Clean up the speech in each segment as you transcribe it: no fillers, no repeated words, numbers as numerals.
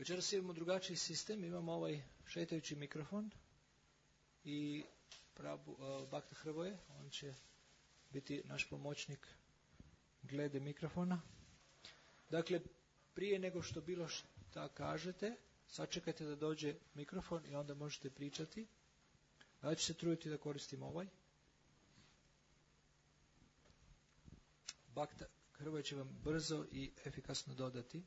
Večeras imamo drugačiji sistem, imamo ovaj šetajući mikrofon i Bhakta Hrvoje, on će biti naš pomoćnik glede mikrofona. Dakle, prije nego što bilo šta kažete, sačekajte da dođe mikrofon i onda možete pričati. Ja ću se truditi da koristim ovaj. Bhakta Hrvoje će vam brzo i efikasno dodati.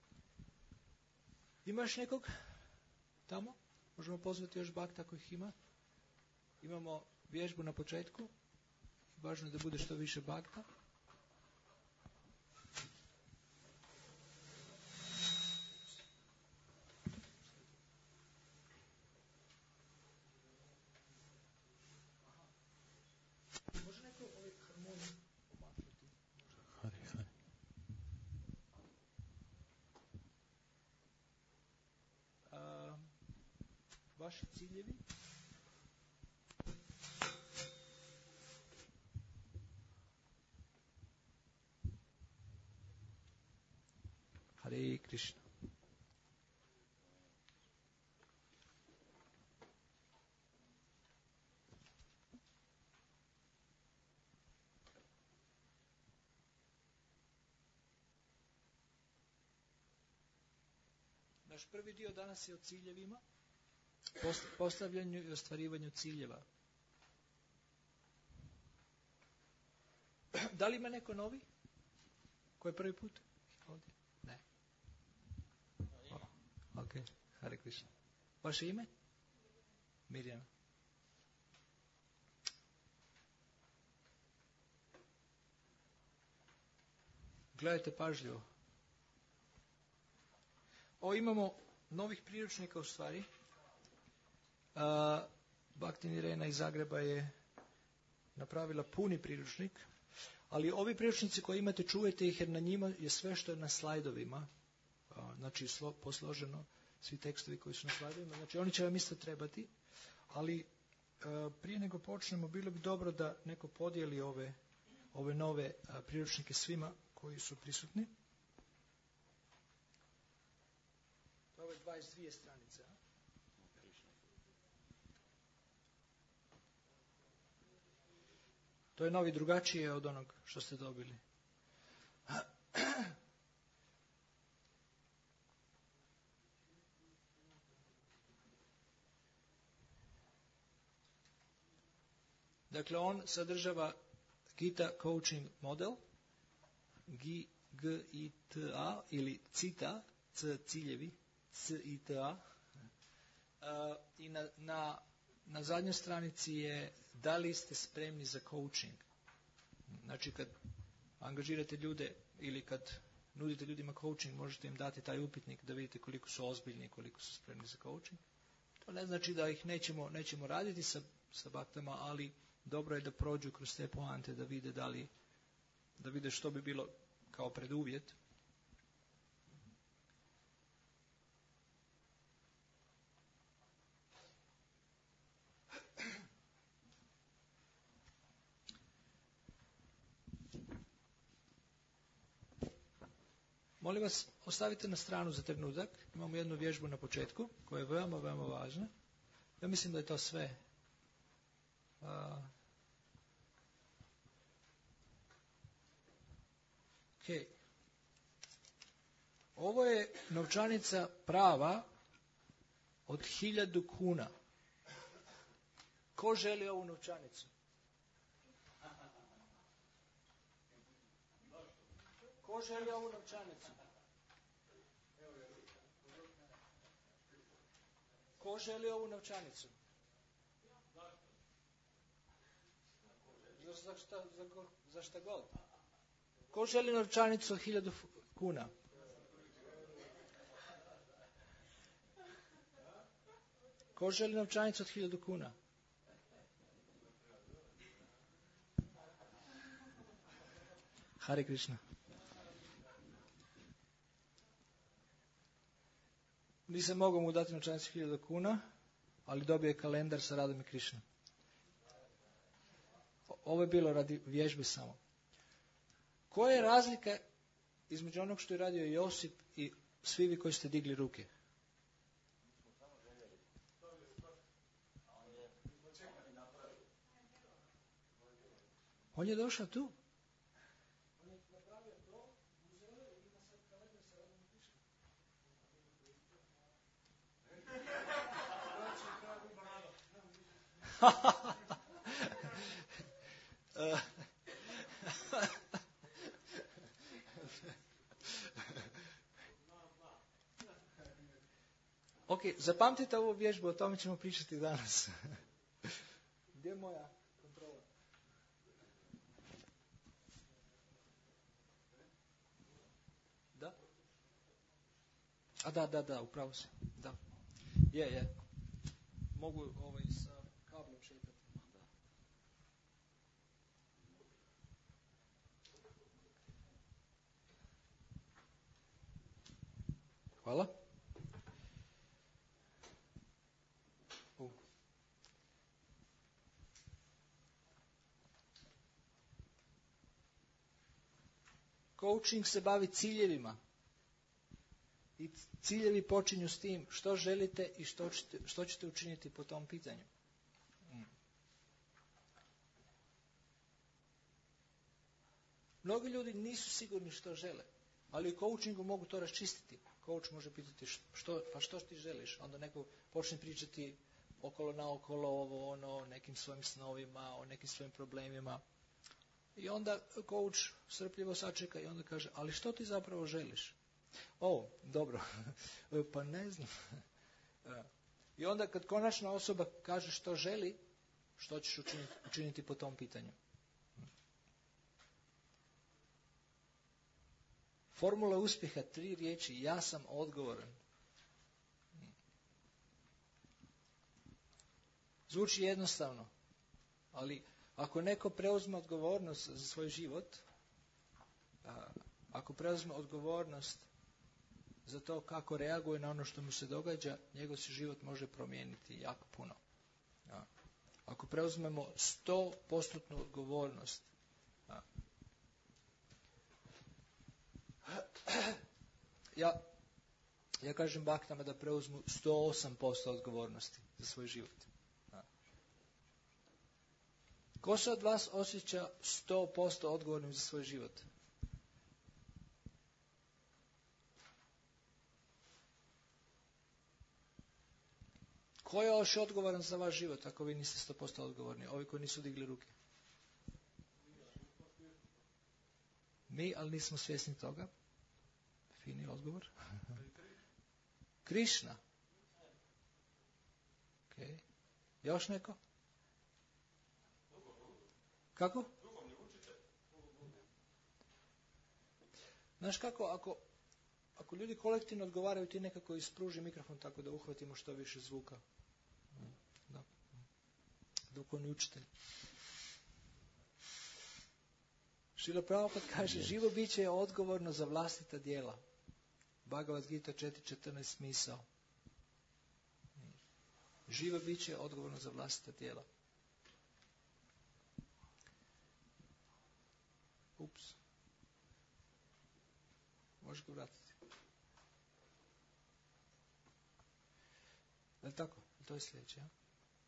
Ima još nekog tamo? Možemo pozvati još Bhakta ako ih ima. Imamo vježbu na početku. Važno je da bude što više Bhakta. Može neko ovaj harmoniju omaknuti? Hari. Vaši ciljevi? Hare Krishna. Naš prvi dio danas je o ciljevima, postavljanju i ostvarivanju ciljeva. Da li ima neko novi? Ko je prvi put? Ovdje? Ne. Ok, Hare Krishna. Vaše ime? Mirjana. Gledajte pažljivo. Imamo novih priručnika u stvari. Bhakti Nirena iz Zagreba je napravila puni priručnik, ali ovi priručnici koji imate, čuvajte ih jer na njima je sve što je na slajdovima, znači posloženo, svi tekstovi koji su na slajdovima, znači oni će vam isto trebati, ali prije nego počnemo, bilo bi dobro da neko podijeli ove nove priručnike svima koji su prisutni. Ovo je 22 stranice. To je novi, drugačije od onog što ste dobili. Dakle, on sadržava Gita Coaching Model, GITA ili CITA, ciljevi, CITA, i na zadnjoj stranici je da li ste spremni za coaching. Znači kad angažirate ljude ili kad nudite ljudima coaching, možete im dati taj upitnik da vidite koliko su ozbiljni i koliko su spremni za coaching. To ne znači da ih nećemo raditi sa baktama, ali dobro je da prođu kroz te poante, da vide što bi bilo kao preduvjet. Molim vas, ostavite na stranu za trenutak. Imamo jednu vježbu na početku, koja je veoma, veoma važna. Ja mislim da je to sve. Okay. Ovo je novčanica prava od 1000 kuna. Ko želi ovu novčanicu? Ko želi ovu novčanicu? Ko želi ovu novčanicu? Za šta god? Ko želi novčanicu od 1000 kuna? Ko želi novčanicu od 1000 kuna? Hare Krishna. Nisam mogao mu dati novčanicu 1000 kuna, ali dobio je kalendar sa Radom i Krišnom. Ovo je bilo radi vježbe samo. Koja je razlika između onog što je radio Josip i svi vi koji ste digli ruke? On je došao tu. Ok, zapamtite ovu vježbu, o tome ćemo pričati danas. Gdje je moja kontrola? Da? A da, upravo se. Da. Je. Mogu sa kablom šetati. Da. Hvala. Coaching se bavi ciljevima. I ciljevi počinju s tim što želite i što ćete učiniti po tom pitanju. Mnogi ljudi nisu sigurni što žele, ali u coachingu mogu to raščistiti. Coach može pitati što ti želiš, onda neko počne pričati okolo naokolo ovo, ono, nekim svojim snovima, o nekim svojim problemima. I onda coach strpljivo sačeka i onda kaže, ali što ti zapravo želiš? Dobro, pa ne znam. I onda kad konačna osoba kaže što želi, što ćeš učiniti po tom pitanju? Formula uspjeha, 3 riječi, ja sam odgovoran. Zvuči jednostavno, ali ako neko preuzme odgovornost za svoj život, ako preuzme odgovornost za to kako reaguje na ono što mu se događa, njegov se život može promijeniti jako puno. Ako preuzmemo 100% odgovornost, ja kažem baktama da preuzmu 108% odgovornosti za svoj život. Ko se od vas osjeća 100% odgovornim za svoj život? Ko je još odgovoran za vaš život ako vi niste 100% odgovorni? Ovi koji nisu digli ruke. Mi, ali nismo svjesni toga. Fini odgovor. Krišna. Okay. Još neko? Kako? Znaš kako, ako ljudi kolektivno odgovaraju, ti nekako ispruži mikrofon tako da uhvatimo što više zvuka. Da. Duhovni učitelj. Šrila Prabhupada kaže, živo biće je odgovorno za vlastita djela. Bhagavad Gita 4.14 smisao. Živo biće je odgovorno za vlastita djela. Ups. Možeš ga vratiti. Je li tako? To je sljedeće, ja?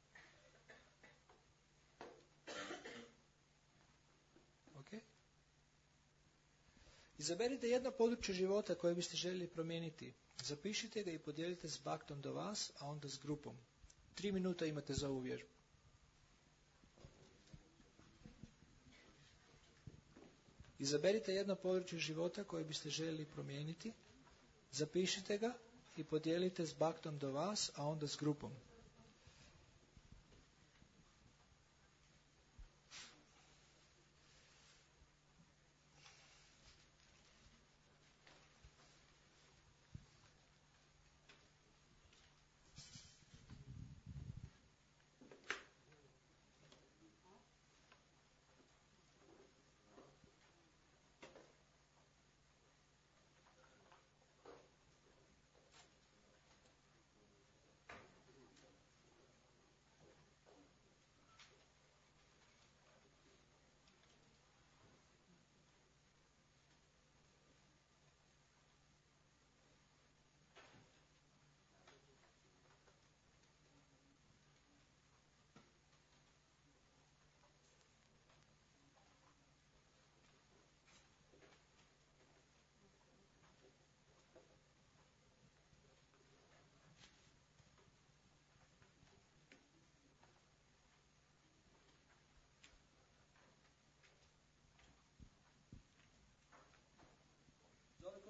Ok. Izaberite jedno područje života koje biste željeli promijeniti. Zapišite ga i podijelite s baktom do vas, a onda s grupom. 3 minuta imate za ovu vježbu. Izaberite jedno područje života koje biste željeli promijeniti, zapišite ga i podijelite s baktom do vas, a onda s grupom.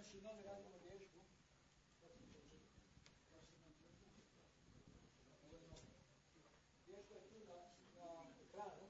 počinjući novi radimo vježbu. Vježba je tu na ekranu.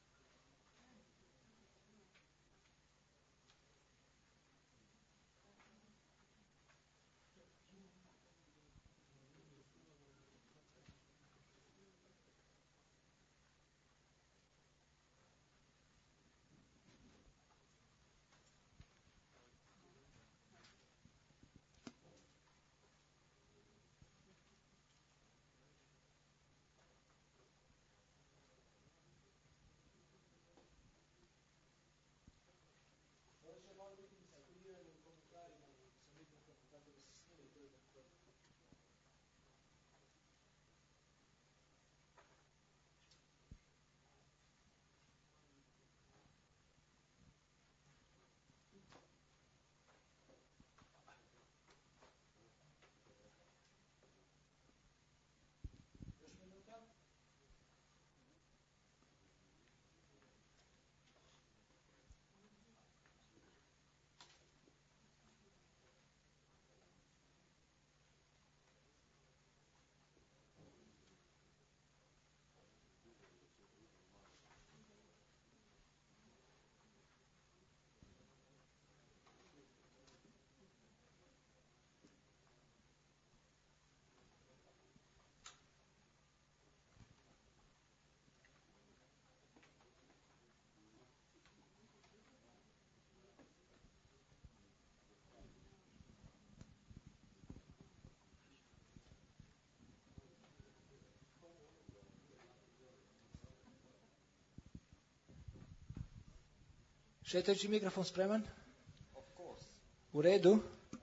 Šetajući mikrofon spreman? U redu.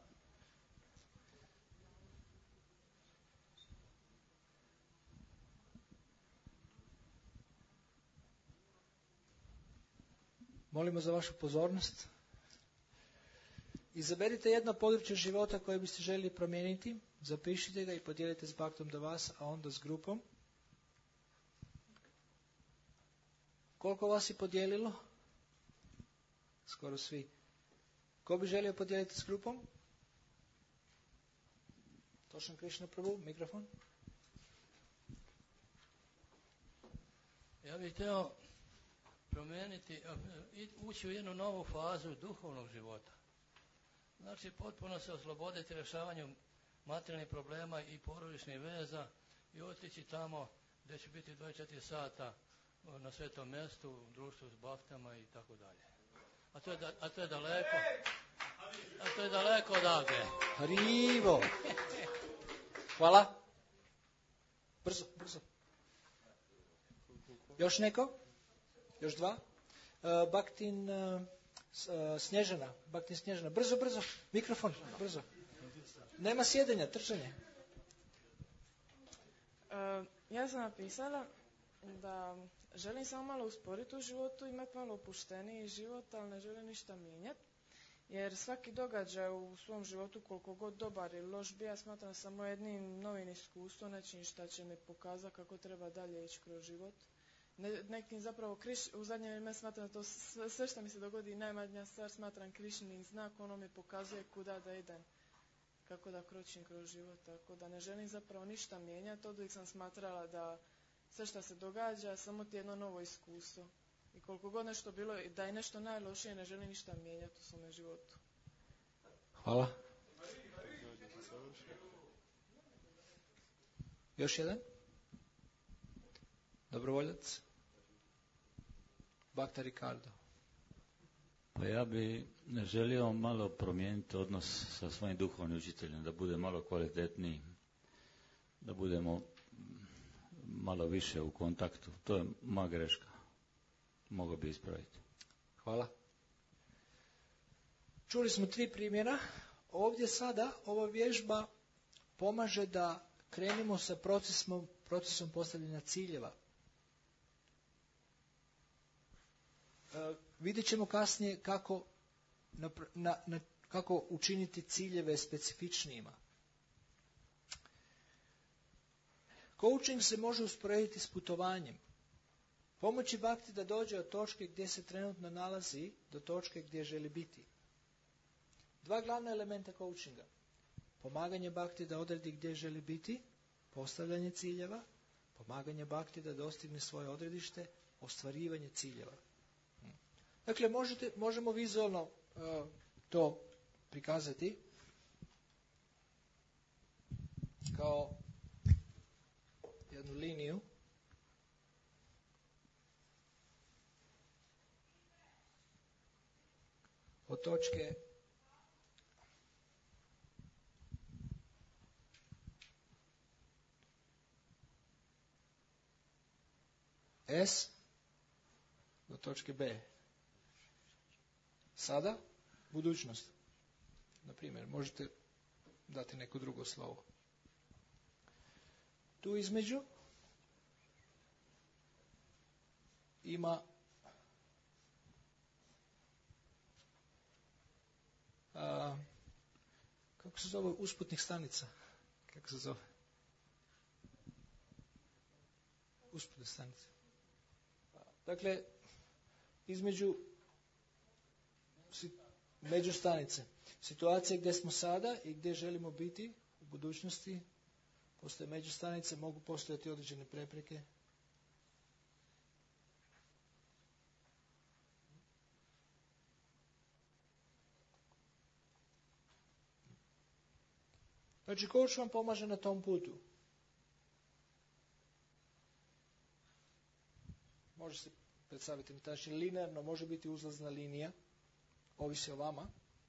Molimo za vašu pozornost. Izaberite jedno područje života koje biste željeli promijeniti, zapišite ga i podijelite s baktom do vas, a onda s grupom. Koliko vas je podijelilo? Skoro svi. Ko bi želio podijeliti s grupom? Tošan Krišna Prabhu, mikrofon. Ja bih htio promijeniti, ući u jednu novu fazu duhovnog života. Znači, potpuno se osloboditi rješavanju materijalnih problema i porodičnih veza i otići tamo gdje će biti 24 sata na svetom mjestu, u društvu s baktama i tako dalje. A to je daleko. A to je daleko odavde. Harivo. Hvala. Brzo, brzo. Još neko? Još dva? Baktin Snježana. Baktin Snježana. Brzo, brzo. Mikrofon. Brzo. Nema sjedenja, trčanje. Ja sam napisala da želim samo malo usporiti u životu, imati malo opušteniji život, ali ne želim ništa mijenjati. Jer svaki događaj u svom životu, koliko god dobar ili loš bi, ja smatram samo jednim novim iskustvom, nečim šta će mi pokazati kako treba dalje ići kroz život. Nekim zapravo, u zadnje vrijeme smatram da to sve što mi se dogodi, najmanja stvar smatram Krišnin znak, ono mi pokazuje kuda da idem, kako da kročim kroz život, tako da ne želim zapravo ništa mijenjati. Oduvijek sam smatrala da sve što se događa, samo ti jedno novo iskustvo. I koliko god nešto bilo, da je nešto najlošije, ne želim ništa mijenjati u svome životu. Hvala. Još jedan? Dobrovoljac? Bakta Ricardo. Pa ja bi želio malo promijeniti odnos sa svojim duhovnim učiteljem, da bude malo kvalitetniji, da budemo malo više u kontaktu. To je moja greška. Mogao bi ispraviti. Hvala. Čuli smo 3 primjera. Ovdje sada ova vježba pomaže da krenemo sa procesom postavljanja ciljeva. Vidjet ćemo kasnije kako učiniti ciljeve specifičnijima. Coaching se može usporediti s putovanjem. Pomoći bakti da dođe od točke gdje se trenutno nalazi do točke gdje želi biti. Dva glavna elementa coachinga. Pomaganje Bhakti da odredi gdje želi biti, postavljanje ciljeva, pomaganje Bhakti da dostigne svoje odredište, ostvarivanje ciljeva. Dakle, možemo vizualno to prikazati kao jednu liniju od točke S do točke B. Sada budućnost. Na primjer, možete dati neko drugo slovo. Tu između ima kako se zove usputnih stanica? Kako se zove? Usputne stanice. Dakle, između međustanice. Situacije gdje smo sada i gdje želimo biti u budućnosti, postoje međustanice, mogu postojati određene prepreke. Znači, coach vam pomaže na tom putu. Može se predstaviti na način linearno, može biti uzlazna linija, ovisi o vama.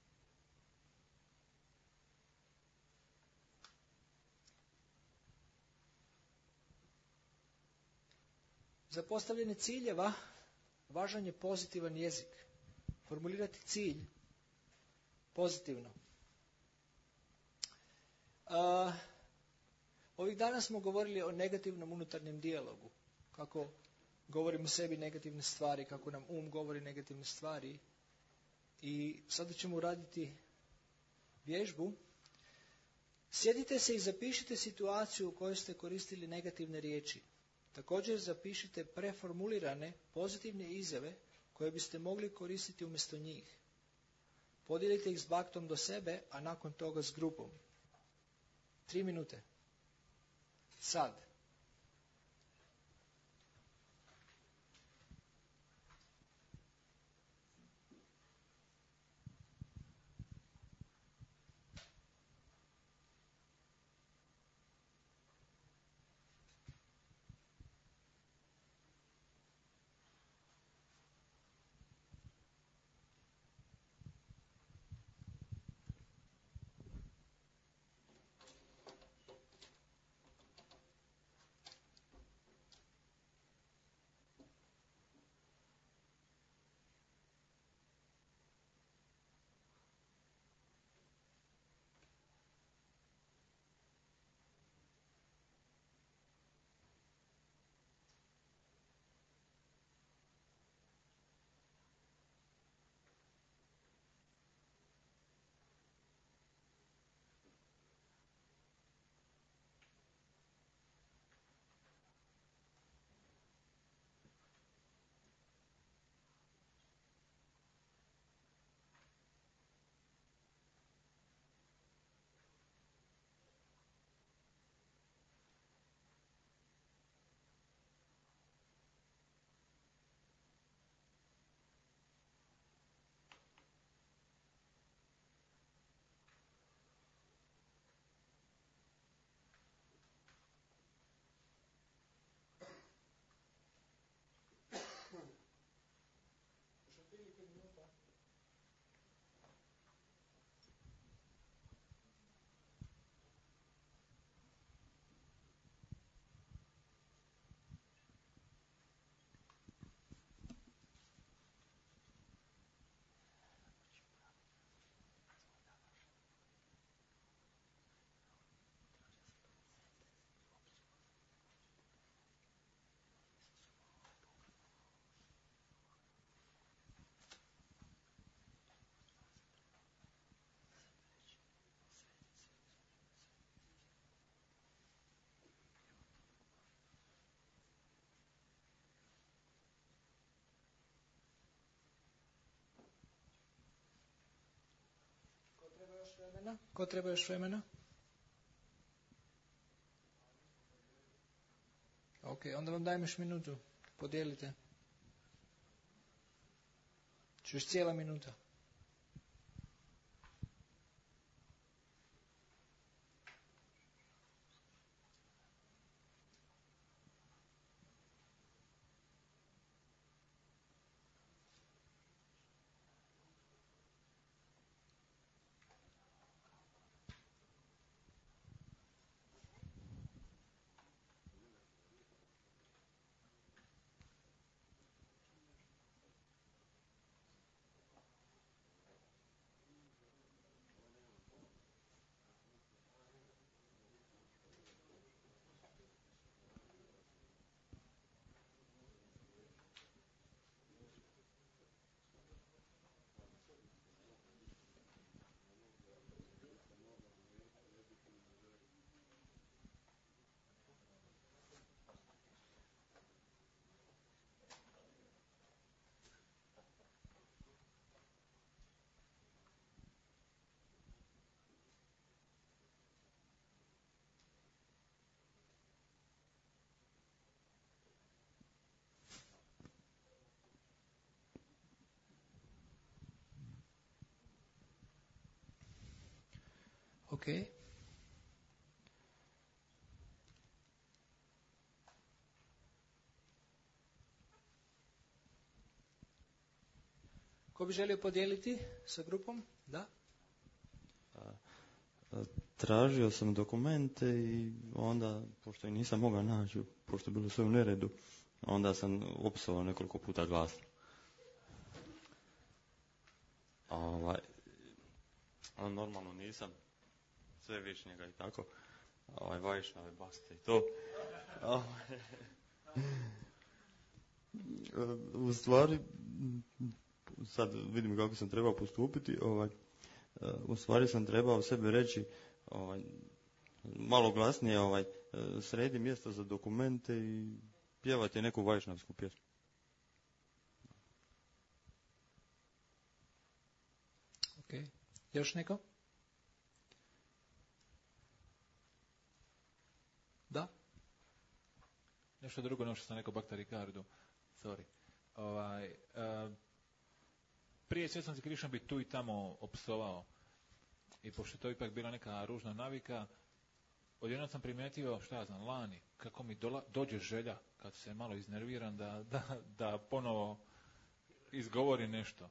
Za postavljanje ciljeva važan je pozitivan jezik. Formulirati cilj pozitivno. Ovih dana smo govorili o negativnom unutarnjem dijalogu. Kako govorimo sebi negativne stvari, kako nam govori negativne stvari. I sada ćemo uraditi vježbu. Sjedite se i zapišite situaciju u kojoj ste koristili negativne riječi. Također zapišite preformulirane pozitivne izjave koje biste mogli koristiti umjesto njih. Podijelite ih s Bhaktom do sebe, a nakon toga s grupom. 3 minute. Sad. Ko treba još vremena? Ok, onda vam dajem još minutu. Podijelite. Još cijela minuta. Ok. Ko bi želio podijeliti sa grupom? Da? Tražio sam dokumente i onda, pošto ih nisam mogao naći, pošto je bilo sve u neredu, onda sam opsovao nekoliko puta glasno. Normalno nisam sve višnjega i tako, Vajšnave, Baste i to. U stvari, sad vidim kako sam trebao postupiti, u stvari sam trebao sebi reći malo glasnije, sredi mjesto za dokumente i pjevati neku vajšnavsku pjesmu. Ok. Još neko? Da? Nešto drugo, no što sam rekao Bhakta Ricardu. Sorry. Prije svjesnosti Krišna bi tu i tamo opsovao. I pošto to ipak bila neka ružna navika, odjednom sam primijetio, lani, kako mi dođe želja, kad se malo iznerviram, da ponovo izgovori nešto.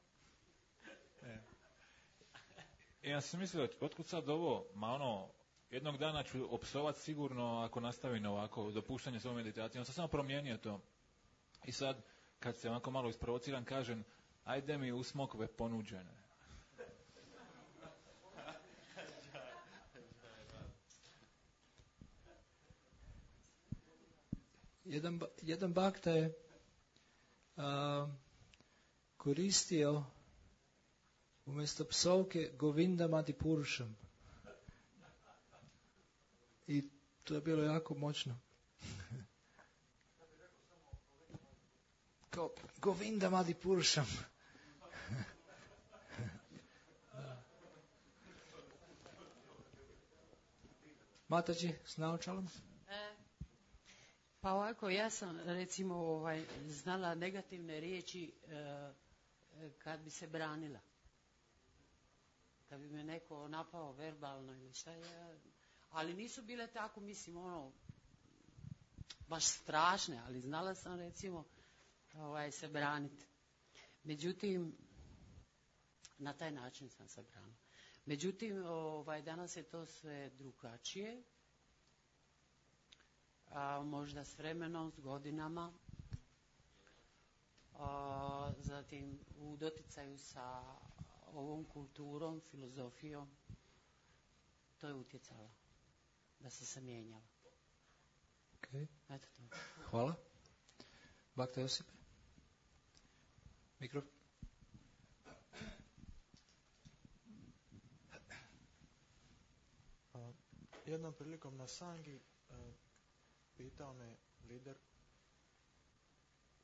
I ja sam mislio, otkud sad ovo, jednog dana ću opsovat sigurno ako nastavim ovako, dopuštanje svoje meditacije. On sam samo promijenio to. I sad, kad se ovako malo isprovociram, kažem, ajde mi u smokve ponuđene. Jedan bhakta je koristio umjesto psovke Govindam Adipurušam. I to je bilo jako moćno. Kao Govindam Adipurušam. Mataji, s naočalom? Pa ovako, ja sam recimo znala negativne riječi kad bi se branila. Kad bi me neko napao verbalno ili šta ali nisu bile tako, mislim, baš strašne, ali znala sam recimo se braniti. Međutim, na taj način sam se branila. Međutim, danas je to sve drugačije. Možda s vremenom, s godinama, zatim u doticaju sa ovom kulturom, filozofijom, to je utjecalo da se mijenjalo. Okay. Eto to. Hvala. Bhakta Josipe. Mikrofon. Jednom prilikom na Sangi pitao me lider,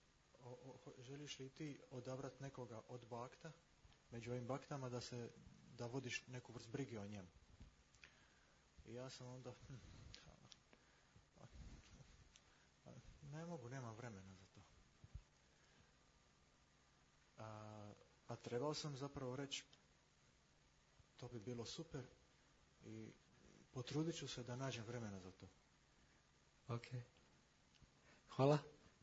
želiš li ti odabrati nekoga od bakta, među ovim baktama, da vodiš neku vrst brige o njemu. I ja sam onda, ne mogu, nemam vremena za to. A trebao sam zapravo reći, to bi bilo super i potrudit ću se da nađem vremena za to. Ok. Hvala.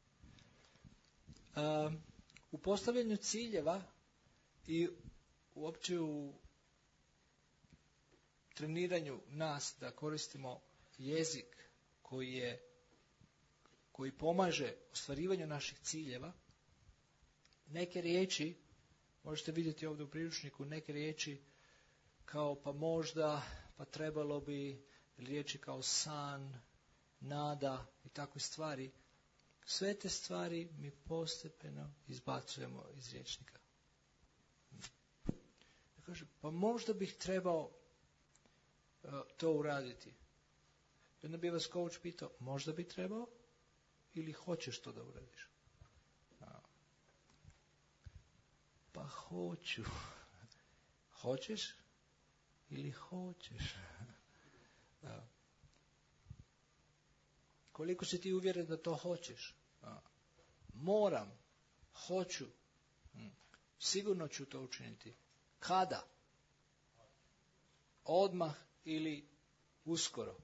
U postavljanju ciljeva i uopće u treniranju nas da koristimo jezik koji pomaže ostvarivanju naših ciljeva, neke riječi, možete vidjeti ovdje u priručniku, neke riječi kao pa možda, pa trebalo bi, riječi kao san, nada i takve stvari, sve te stvari mi postepeno izbacujemo iz rječnika. Ja kažem, pa možda bih trebao to uraditi. I onda bi vas coach pitao, možda bi trebao ili hoćeš to da uradiš? Pa hoću. Hoćeš ili hoćeš? Koliko si ti uvjeren da to hoćeš? Moram, hoću, sigurno ću to učiniti. Kada? Odmah ili uskoro?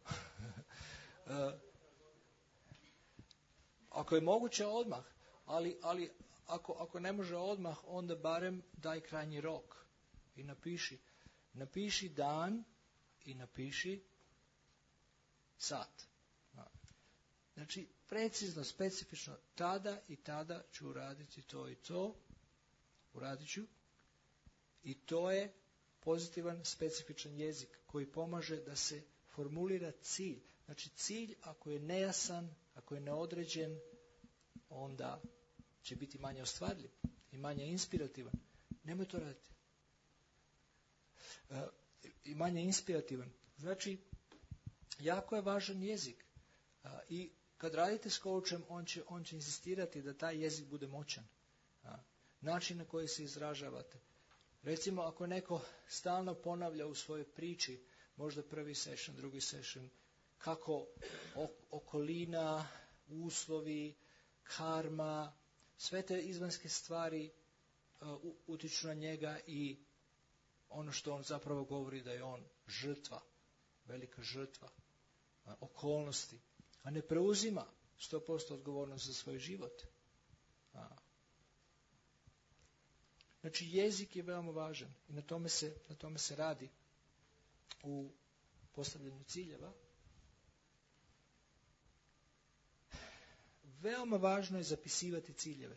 Ako je moguće odmah, ali ako ne može odmah, onda barem daj krajnji rok i napiši dan i napiši sat. Znači, precizno, specifično, tada i tada ću uraditi to i to, uradit ću, i to je pozitivan, specifičan jezik koji pomaže da se formulira cilj. Znači, cilj ako je nejasan, ako je neodređen, onda će biti manje ostvarljiv i manje inspirativan. Nemoj to raditi. I manje inspirativan. Znači, jako je važan jezik. I kad radite s coachem, on će insistirati da taj jezik bude moćan. Način na koji se izražavate. Recimo, ako neko stalno ponavlja u svojoj priči, možda prvi session, drugi session, kako okolina, uslovi, karma, sve te izvanjske stvari utiču na njega i ono što on zapravo govori da je on žrtva, velika žrtva, okolnosti, a ne preuzima 100% odgovornost za svoj život. Znači, jezik je veoma važan i na tome se radi u postavljanju ciljeva. Veoma važno je zapisivati ciljeve.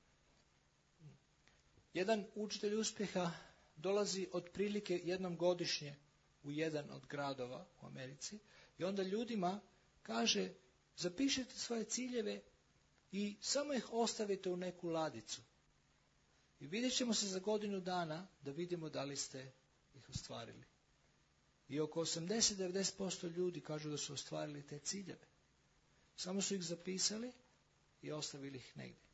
Jedan učitelj uspjeha dolazi otprilike jednom godišnje u jedan od gradova u Americi i onda ljudima kaže, zapišite svoje ciljeve i samo ih ostavite u neku ladicu. I vidjet ćemo se za godinu dana da vidimo da li ste ih ostvarili. I oko 80-90% ljudi kažu da su ostvarili te ciljeve. Samo su ih zapisali i ostavili ih negdje.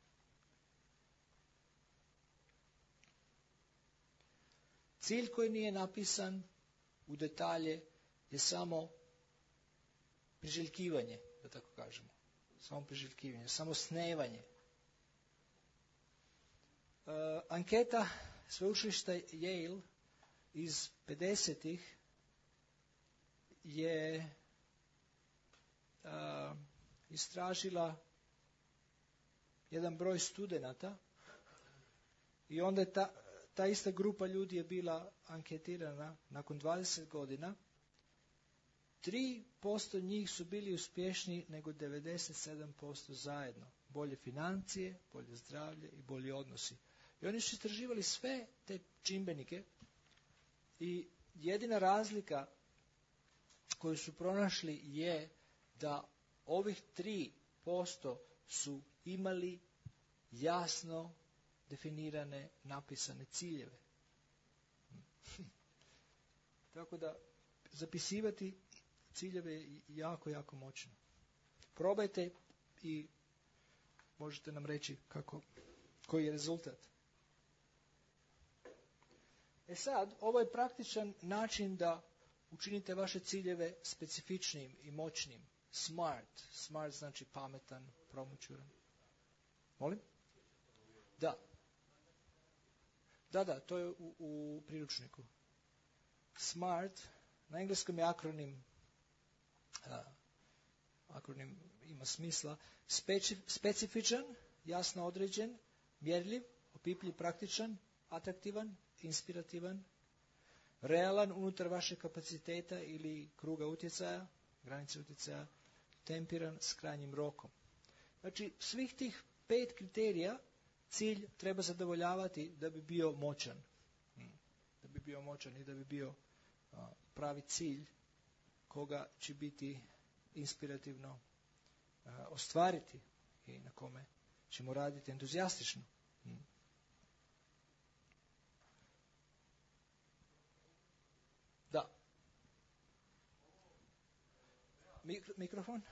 Cilj koji nije napisan u detalje je samo priželjkivanje, da tako kažemo. Samo priželjkivanje, samo snevanje. Anketa sveučilišta Yale iz 50-ih je istražila jedan broj studenata i onda je ta ista grupa ljudi je bila anketirana nakon 20 godina. 3% njih su bili uspješniji nego 97% zajedno. Bolje financije, bolje zdravlje i bolji odnosi. I oni su istraživali sve te čimbenike i jedina razlika koju su pronašli je da ovih 3% su imali jasno definirane, napisane ciljeve. Tako da zapisivati ciljeve je jako, jako moćno. Probajte i možete nam reći koji je rezultat. sad, ovo je praktičan način da učinite vaše ciljeve specifičnim i moćnim. Smart. Smart znači pametan, promućuran. Molim? Da. Da, to je u priručniku. Smart, na engleskom je akronim, akronim ima smisla, specifičan, jasno određen, mjerljiv, opipljiv, praktičan, atraktivan, inspirativan, realan unutar vašeg kapaciteta ili kruga utjecaja, granice utjecaja, tempiran s krajnjim rokom. Znači, svih tih 5 kriterija cilj treba zadovoljavati da bi bio moćan. Da bi bio moćan i da bi bio pravi cilj koga će biti inspirativno ostvariti i na kome ćemo raditi entuzijastično. Da. Mikrofon?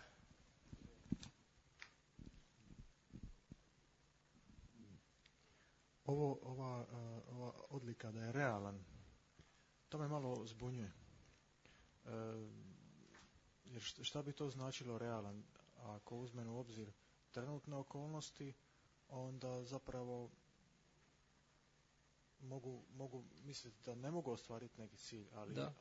Ova odlika da je realan, to me malo zbunjuje. Jer šta bi to značilo realan? Ako uzmem u obzir trenutne okolnosti, onda zapravo mogu misliti da ne mogu ostvariti neki cilj, ali da.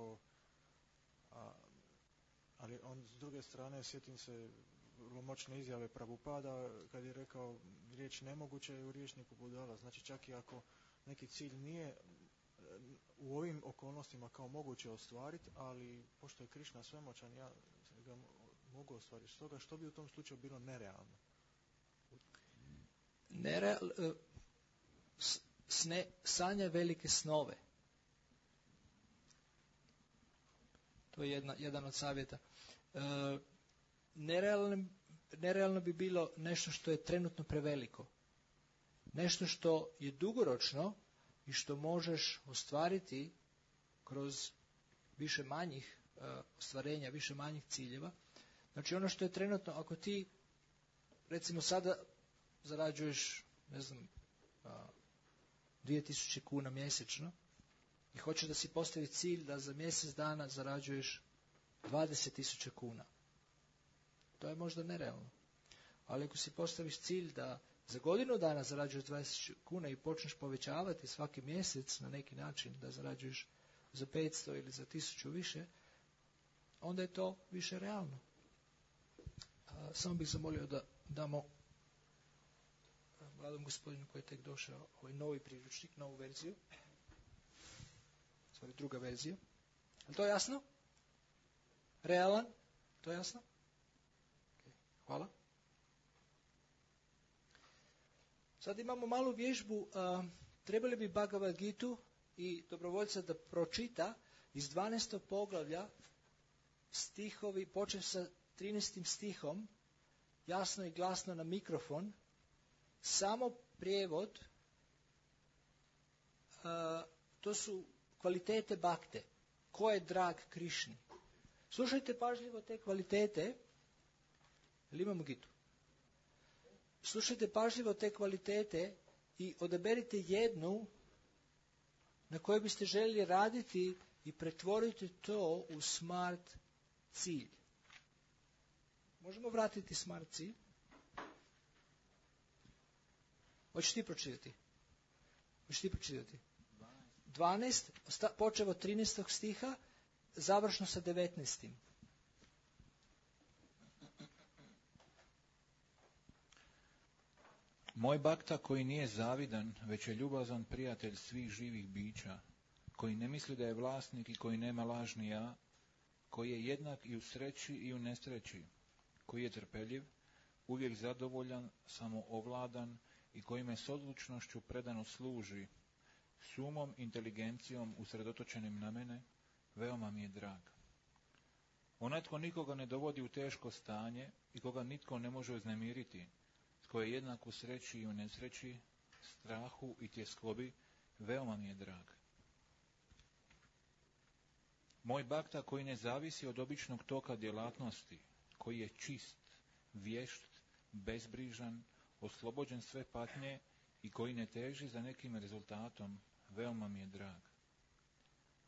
Ali on s druge strane sjetim se vrlo moćne izjave Prabhupada kad je rekao riječ nemoguće je u rječniku budala. Znači čak i ako neki cilj nije u ovim okolnostima kao moguće ostvariti, ali pošto je Krišna svemoćan, ja ga mogu ostvariti. Stoga što bi u tom slučaju bilo nerealno? Sanja velike snove. To je jedan od savjeta. Nerealno bi bilo nešto što je trenutno preveliko. Nešto što je dugoročno i što možeš ostvariti kroz više manjih ostvarenja, više manjih ciljeva. Znači ono što je trenutno, ako ti recimo sada zarađuješ, 2000 kuna mjesečno i hoćeš da si postavi cilj da za mjesec dana zarađuješ 20.000 kuna. To je možda nerealno. Ali ako si postaviš cilj da za godinu dana zarađuješ 20.000 kuna i počneš povećavati svaki mjesec na neki način da zarađuješ za 500 ili za 1000 više, onda je to više realno. Samo bih zamolio da damo mladom gospodinu koji je tek došao ovaj novi priručnik, novu verziju. Stvari druga verzija. Je to jasno? Realan? To je jasno? Okay. Hvala. Sad imamo malu vježbu. Trebali bi Bhagavad Gitu i dobrovoljca da pročita iz 12. poglavlja stihovi, počev sa 13. stihom, jasno i glasno na mikrofon, samo prijevod, to su kvalitete bakte. Ko je drag Krišni? Slušajte pažljivo te kvalitete. Ili imamo Gitu? Slušajte pažljivo te kvalitete i odaberite jednu na kojoj biste željeli raditi i pretvoriti to u smart cilj. Možemo vratiti smart cilj? Hoćeš ti pročitati? 12, počevo od 13. stiha, završno sa 19. Moj bakta koji nije zavidan, već je ljubazan prijatelj svih živih bića, koji ne misli da je vlasnik i koji nema lažni ja, koji je jednak i u sreći i u nesreći, koji je trpeljiv, uvijek zadovoljan, samoovladan i koji me s odlučnošću predano služi, s umom, inteligencijom usredotočenim na mene, veoma mi je drag. Onaj tko nikoga ne dovodi u teško stanje i koga nitko ne može uznemiriti, tko je jednak u sreći i u nesreći, strahu i tjeskobi, veoma mi je drag. Moj bakta koji ne zavisi od običnog toka djelatnosti, koji je čist, vješt, bezbrižan, oslobođen sve patnje i koji ne teži za nekim rezultatom, veoma mi je drag.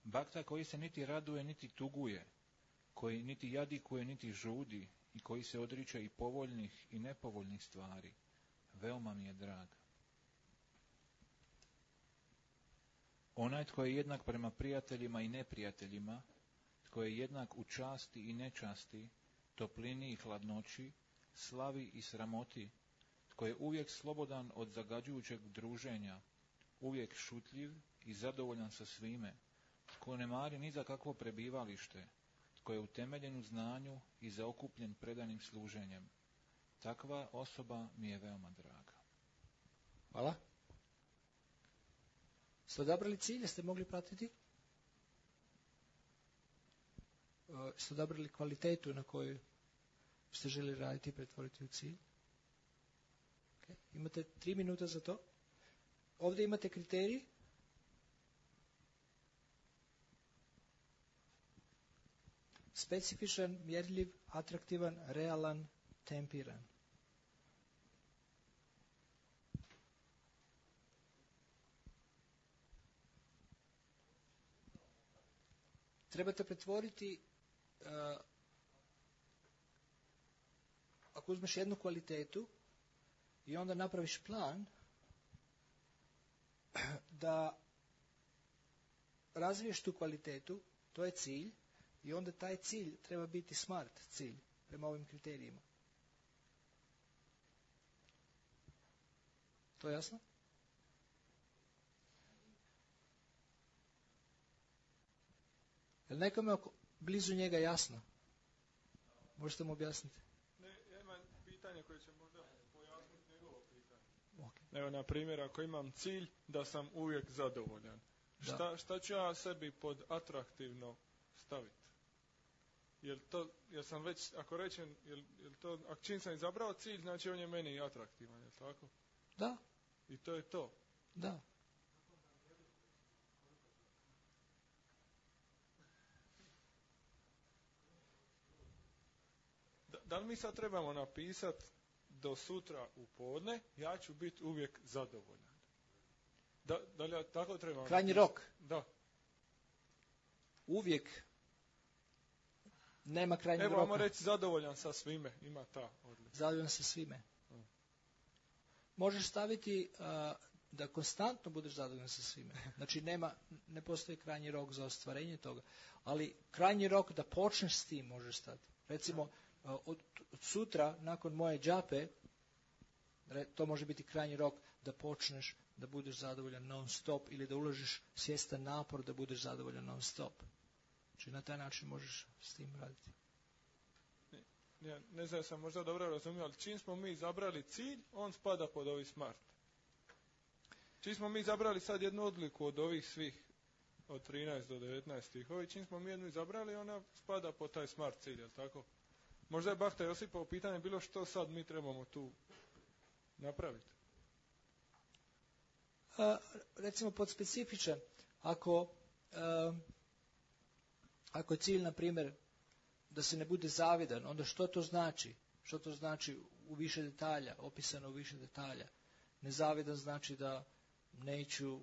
Bakta koji se niti raduje, niti tuguje, koji niti jadikuje, niti žudi i koji se odriče i povoljnih i nepovoljnih stvari, veoma mi je drag. Onaj tko je jednak prema prijateljima i neprijateljima, tko je jednak u časti i nečasti, toplini i hladnoći, slavi i sramoti, tko je uvijek slobodan od zagađujućeg druženja, uvijek šutljiv i zadovoljan sa svime, tko ne mari ni za kakvo prebivalište, tko je utemeljen u znanju i zaokupljen predanim služenjem. Takva osoba mi je veoma draga. Hvala. Ste odabrali cilj, jeste mogli pratiti? Ste odabrali kvalitetu na kojoj ste želi raditi i pretvoriti u cilj? Okay. Imate 3 minuta za to. Ovdje imate kriterij. Specifičan, mjerljiv, atraktivan, realan, tempiran. Trebate pretvoriti, ako uzmeš jednu kvalitetu i onda napraviš plan da razviješ tu kvalitetu, to je cilj, i onda taj cilj treba biti smart cilj prema ovim kriterijima. To je jasno? Je li nekome blizu njega jasno? Možete mu objasniti? Ne, ja imam pitanje koje će možda pojasniti njegovo pitanje. Okay. Evo, na primjer, ako imam cilj da sam uvijek zadovoljan, šta ću ja sebi pod atraktivno staviti? Jer sam već, ako rečem, ako čim sam izabrao cilj, znači on je meni atraktivan, je li tako? Da. I to je to? Da. Da li mi sad trebamo napisati do sutra u podne, ja ću biti uvijek zadovoljan? Da li ja tako trebam? Krajnji rok? Da. Uvijek. Nema krajnjeg roka. Evo, ajmo reći zadovoljan sa svime, ima ta odlika. Zadovoljan sa svime. Možeš staviti da konstantno budeš zadovoljan sa svime. Znači ne postoji krajnji rok za ostvarenje toga. Ali krajnji rok da počneš s tim možeš stati. Recimo, od sutra, nakon moje džape, to može biti krajnji rok da počneš da budeš zadovoljan non stop ili da uložiš svjestan napor da budeš zadovoljan non stop. Znači na taj način možeš s tim raditi. Ne znam, sam možda dobro razumio, ali čim smo mi izabrali cilj, on spada pod ovi smart. Čim smo mi izabrali sad jednu odliku od ovih svih, od 13 do 19 stihovi, čim smo mi jednu izabrali, ona spada pod taj smart cilj, je li tako? Možda je Bahta Josipov pitanje bilo što sad mi trebamo tu napraviti. Recimo pod specifičan, ako je cilj, na primjer, da se ne bude zavidan, onda što to znači? Što to znači u više detalja, opisano u više detalja? Nezavidan znači da neću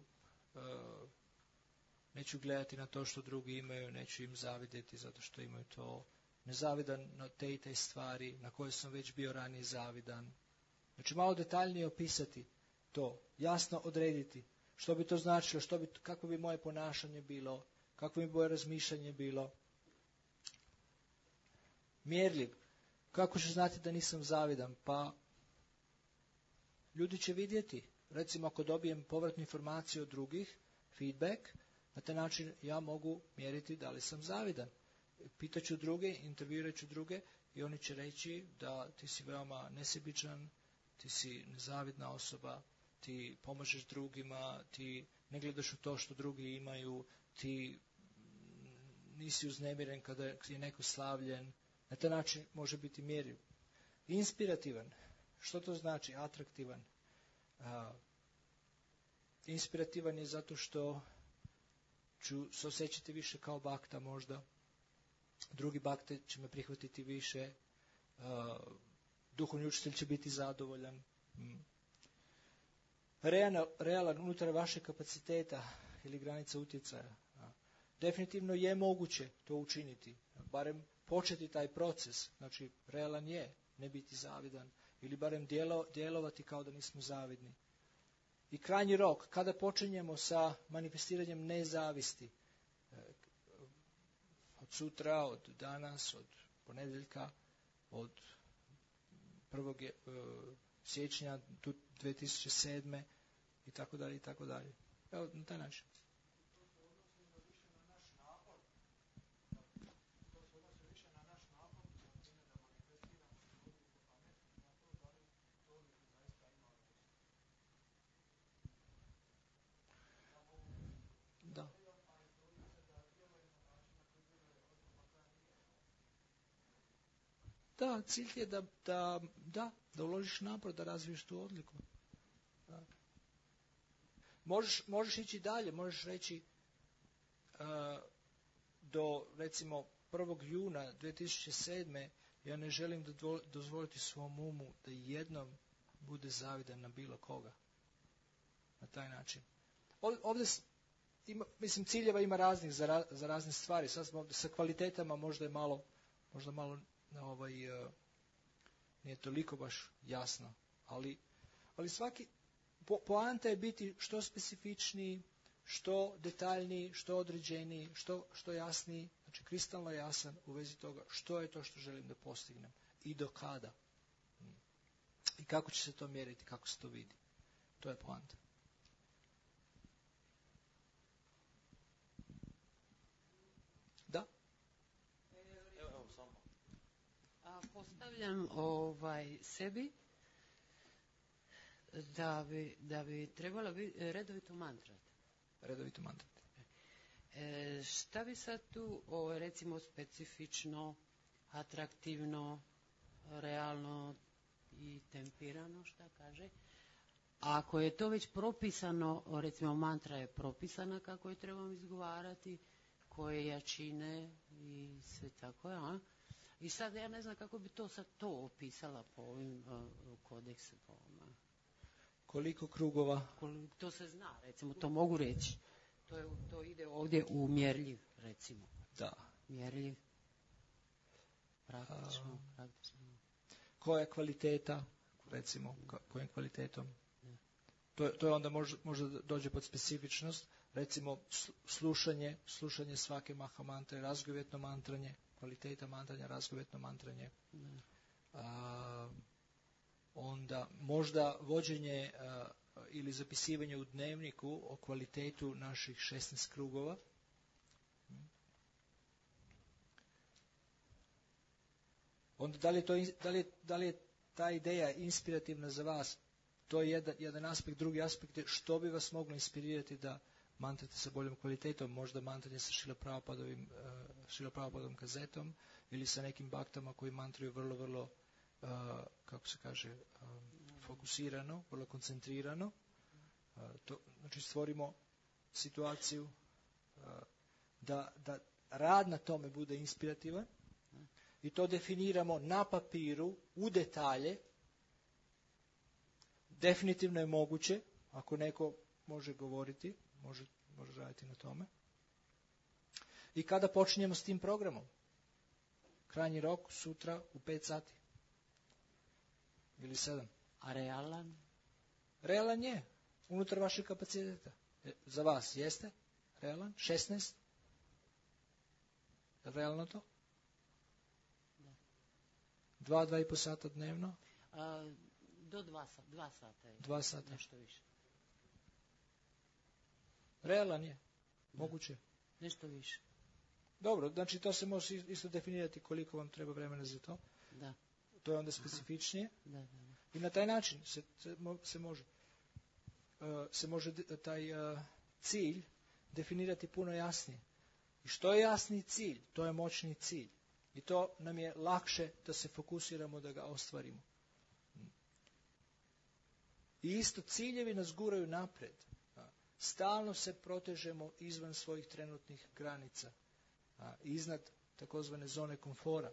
gledati na to što drugi imaju, neću im zavidjeti zato što imaju to. Nezavidan na te i te stvari na koje sam već bio ranije zavidan. Znači malo detaljnije opisati to, jasno odrediti što bi to značilo, kako bi moje ponašanje bilo, kako bi moje razmišljanje bilo. Mjerljiv. Kako ću znati da nisam zavidan? Pa ljudi će vidjeti. Recimo ako dobijem povratnu informaciju od drugih, feedback, na taj način ja mogu mjeriti da li sam zavidan. Pitaću druge, intervjuirat ću druge i oni će reći da ti si veoma nesebičan, ti si nezavidna osoba, ti pomažeš drugima, ti ne gledaš u to što drugi imaju, ti nisi uznemiren kada je neko slavljen. Na taj način može biti mjerljiv. Inspirativan. Što to znači? Atraktivan. Inspirativan je zato što ću se osjećati više kao Bakta možda. Drugi Bakte će me prihvatiti više. Duhovni učitelj će biti zadovoljan. Realan unutar vašeg kapaciteta ili granica utjecaja. definitivno je moguće to učiniti, barem početi taj proces, znači realan je, ne biti zavidan, ili barem djelovati kao da nismo zavidni. I krajnji rok, kada počinjemo sa manifestiranjem nezavisti, od sutra, od danas, od ponedjeljka, od 1. siječnja 2007. i tako dalje, i tako dalje. Evo, na taj način. Da. Da, cilj je da uložiš napor, da razviješ tu odliku. Da. Možeš ići dalje, možeš reći do, recimo, 1. juna 2007. ja ne želim dozvoliti svom umu da jednom bude zavidan na bilo koga. Na taj način. Ovdje mislim, ciljeva ima raznih za razne stvari. Sad smo ovdje sa kvalitetama možda malo nije toliko baš jasno. Ali svaki poanta je biti što specifičniji, što detaljniji, što određeniji, što jasniji, znači kristalno jasan u vezi toga što je to što želim da postignem i do kada. I kako će se to mjeriti, kako se to vidi. To je poanta. Da? Evo samo. Postavljam sebi da bi trebalo redovito mantrati. Redovito mantrati. Šta bi sad tu, recimo, specifično, atraktivno, realno i tempirano, šta kaže? Ako je to već propisano, recimo mantra je propisana kako je trebamo izgovarati, koje jačine i sve tako, a? I sad ja ne znam kako bi to opisala po ovim kodeksu. Koliko krugova? To se zna, recimo, to mogu reći. To ide ovdje u mjerljiv, recimo. Da. Mjerljiv. Praktično. Koja je kvaliteta, recimo, kojim kvalitetom? To je onda možda dođe pod specifičnost. Recimo, slušanje svake maha mantre, razgovjetno mantranje, kvaliteta mantranja, razgovjetno mantranje. Onda možda vođenje ili zapisivanje u dnevniku o kvalitetu naših 16 krugova. Onda da li je ta ideja inspirativna za vas? To je jedan aspekt. Drugi aspekt je što bi vas moglo inspirirati da mantrate sa boljom kvalitetom. Možda mantranje sa Šrila Prabhupadovom kazetom ili sa nekim baktama koji mantruju vrlo, vrlo kako se kaže, fokusirano, vrlo koncentrirano. Znači stvorimo situaciju da rad na tome bude inspirativan i to definiramo na papiru u detalje. Definitivno je moguće, ako neko može govoriti, može raditi na tome. I kada počinjemo s tim programom? Krajnji rok sutra u 5 sati. Ili 7. A realan? Realan je. Unutar vašeg kapaciteta. Za vas jeste realan? 16? Je li realno to? 2,5 sata dnevno? Do 2 sata je. 2 sata. Nešto više. Realan je. Moguće. Nešto više. Dobro, znači to se može isto definirati koliko vam treba vremena za to. Da. To je onda specifičnije. Da. I na taj način se može taj cilj definirati puno jasnije. I što je jasniji cilj, to je moćniji cilj. I to nam je lakše da se fokusiramo da ga ostvarimo. I isto ciljevi nas guraju napred. Stalno se protežemo izvan svojih trenutnih granica. Iznad takozvane zone komfora.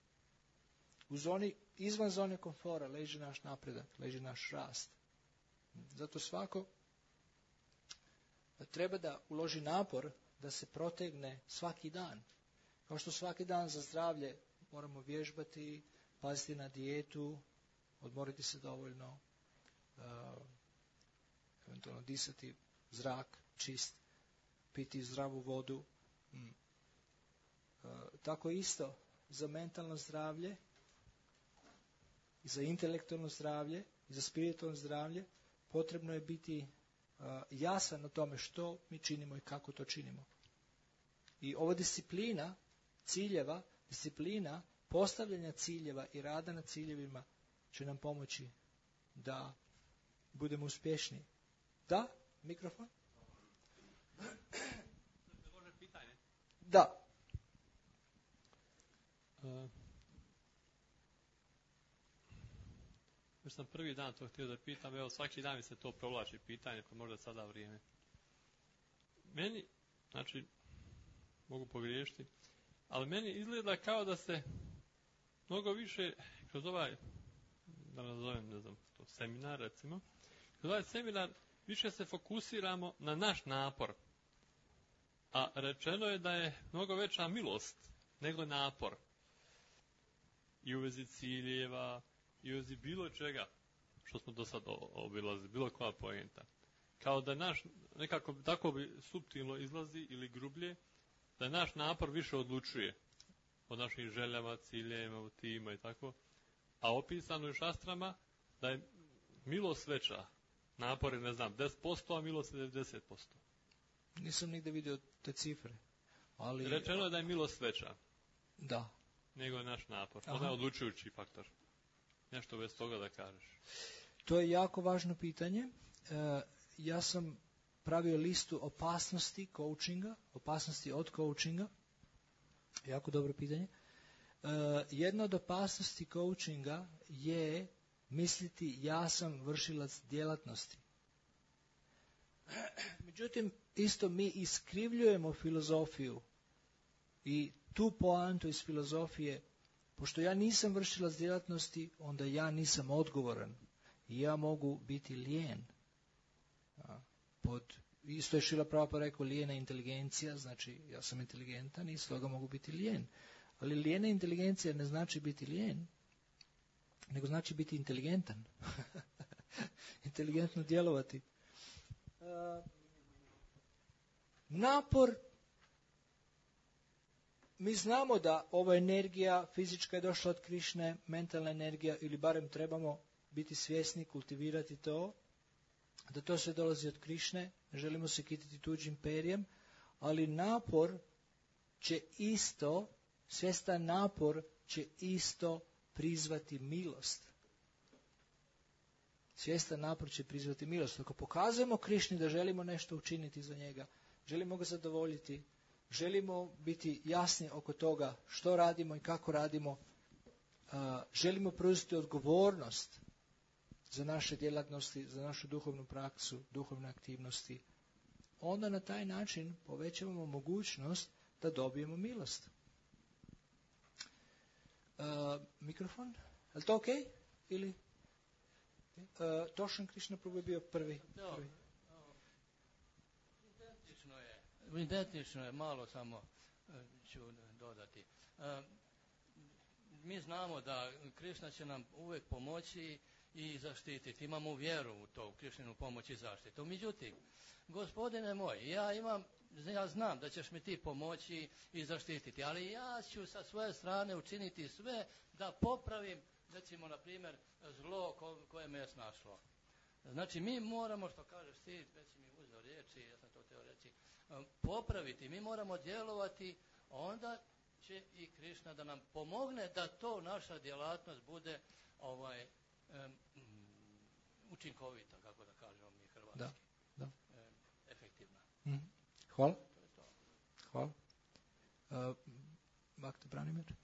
Izvan zone komfora leži naš napredak, leži naš rast. Zato svako treba da uloži napor da se protegne svaki dan. Kao što svaki dan za zdravlje moramo vježbati, paziti na dijetu, odmoriti se dovoljno, eventualno disati zrak čist, piti zdravu vodu. Tako isto za mentalno zdravlje i za intelektualno zdravlje i za spiritualno zdravlje potrebno je biti jasan o tome što mi činimo i kako to činimo. I ova disciplina ciljeva, disciplina postavljanja ciljeva i rada na ciljevima će nam pomoći da budemo uspješni. Da? Mikrofon? Da. Još sam prvi dan to htio da pitam, evo svaki dan mi se to provlači pitanje, pa možda sada vrijeme. Meni, znači, mogu pogriješiti, ali meni izgleda kao da se mnogo više kroz ovaj, da nazovem, ne znam, to seminar recimo, kroz ovaj seminar više se fokusiramo na naš napor. A rečeno je da je mnogo veća milost nego napor. I u vezi ciljeva, i u vezi bilo čega što smo do sad obilazili, bilo koja poenta. Kao da naš, nekako tako bi suptilno izlazi ili grublje, da naš napor više odlučuje o našim željama, ciljevima, motivima i tako. A opisano je u šastrama da je milost veća. Napor je, ne znam, 10%, a milost je 90%. Nisam nigdje vidio te cifre. Ali... Rečeno je da je milost veća. Da. Nego je naš napor. Ona je odlučujući faktor. Nešto bez toga da kažeš. To je jako važno pitanje. Ja sam pravio listu opasnosti coachinga, opasnosti od coachinga. Jako dobro pitanje. Jedna od opasnosti coachinga je misliti ja sam vršilac djelatnosti. Međutim, isto mi iskrivljujemo filozofiju i tu poantu iz filozofije, pošto ja nisam vršilac djelatnosti, onda ja nisam odgovoran i ja mogu biti lijen. Isto je Šrila Prabhupada rekao lijena inteligencija, znači ja sam inteligentan i stoga mogu biti lijen. Ali lijena inteligencija ne znači biti lijen, nego znači biti inteligentan. Inteligentno djelovati. Napor, mi znamo da ova energija fizička je došla od Krišne, mentalna energija, ili barem trebamo biti svjesni, kultivirati to, da to sve dolazi od Krišne, ne želimo se kititi tuđim perjem, ali napor će isto, svjestan napor će isto prizvati milost. Svjestan napor će prizvati milost. Ako pokazujemo Krišni da želimo nešto učiniti za njega, želimo ga zadovoljiti, želimo biti jasni oko toga što radimo i kako radimo, želimo preuzeti odgovornost za naše djelatnosti, za našu duhovnu praksu, duhovne aktivnosti, onda na taj način povećavamo mogućnost da dobijemo milost. Mikrofon? Je li to ok? Ili? Tošan Krišna Prabhu je bio prvi. Identično je, malo samo ću dodati. Mi znamo da Krišna će nam uvijek pomoći i zaštititi. Imamo vjeru u to, u Krišninu pomoć i zaštitu. Međutim, gospodine moj, ja znam da ćeš mi ti pomoći i zaštititi, ali ja ću sa svoje strane učiniti sve da popravim, recimo, na primjer, zlo koje me je snašlo. Znači, mi moramo, što kažeš ti, već mi uzeo riječi, ja sam to htio reći, popraviti, mi moramo djelovati, onda će i Krišna da nam pomogne da to naša djelatnost bude učinkovita, kako da kažemo mi hrvatski. Da. Efektivna. Hvala. Hvala. Bhakti Branimir?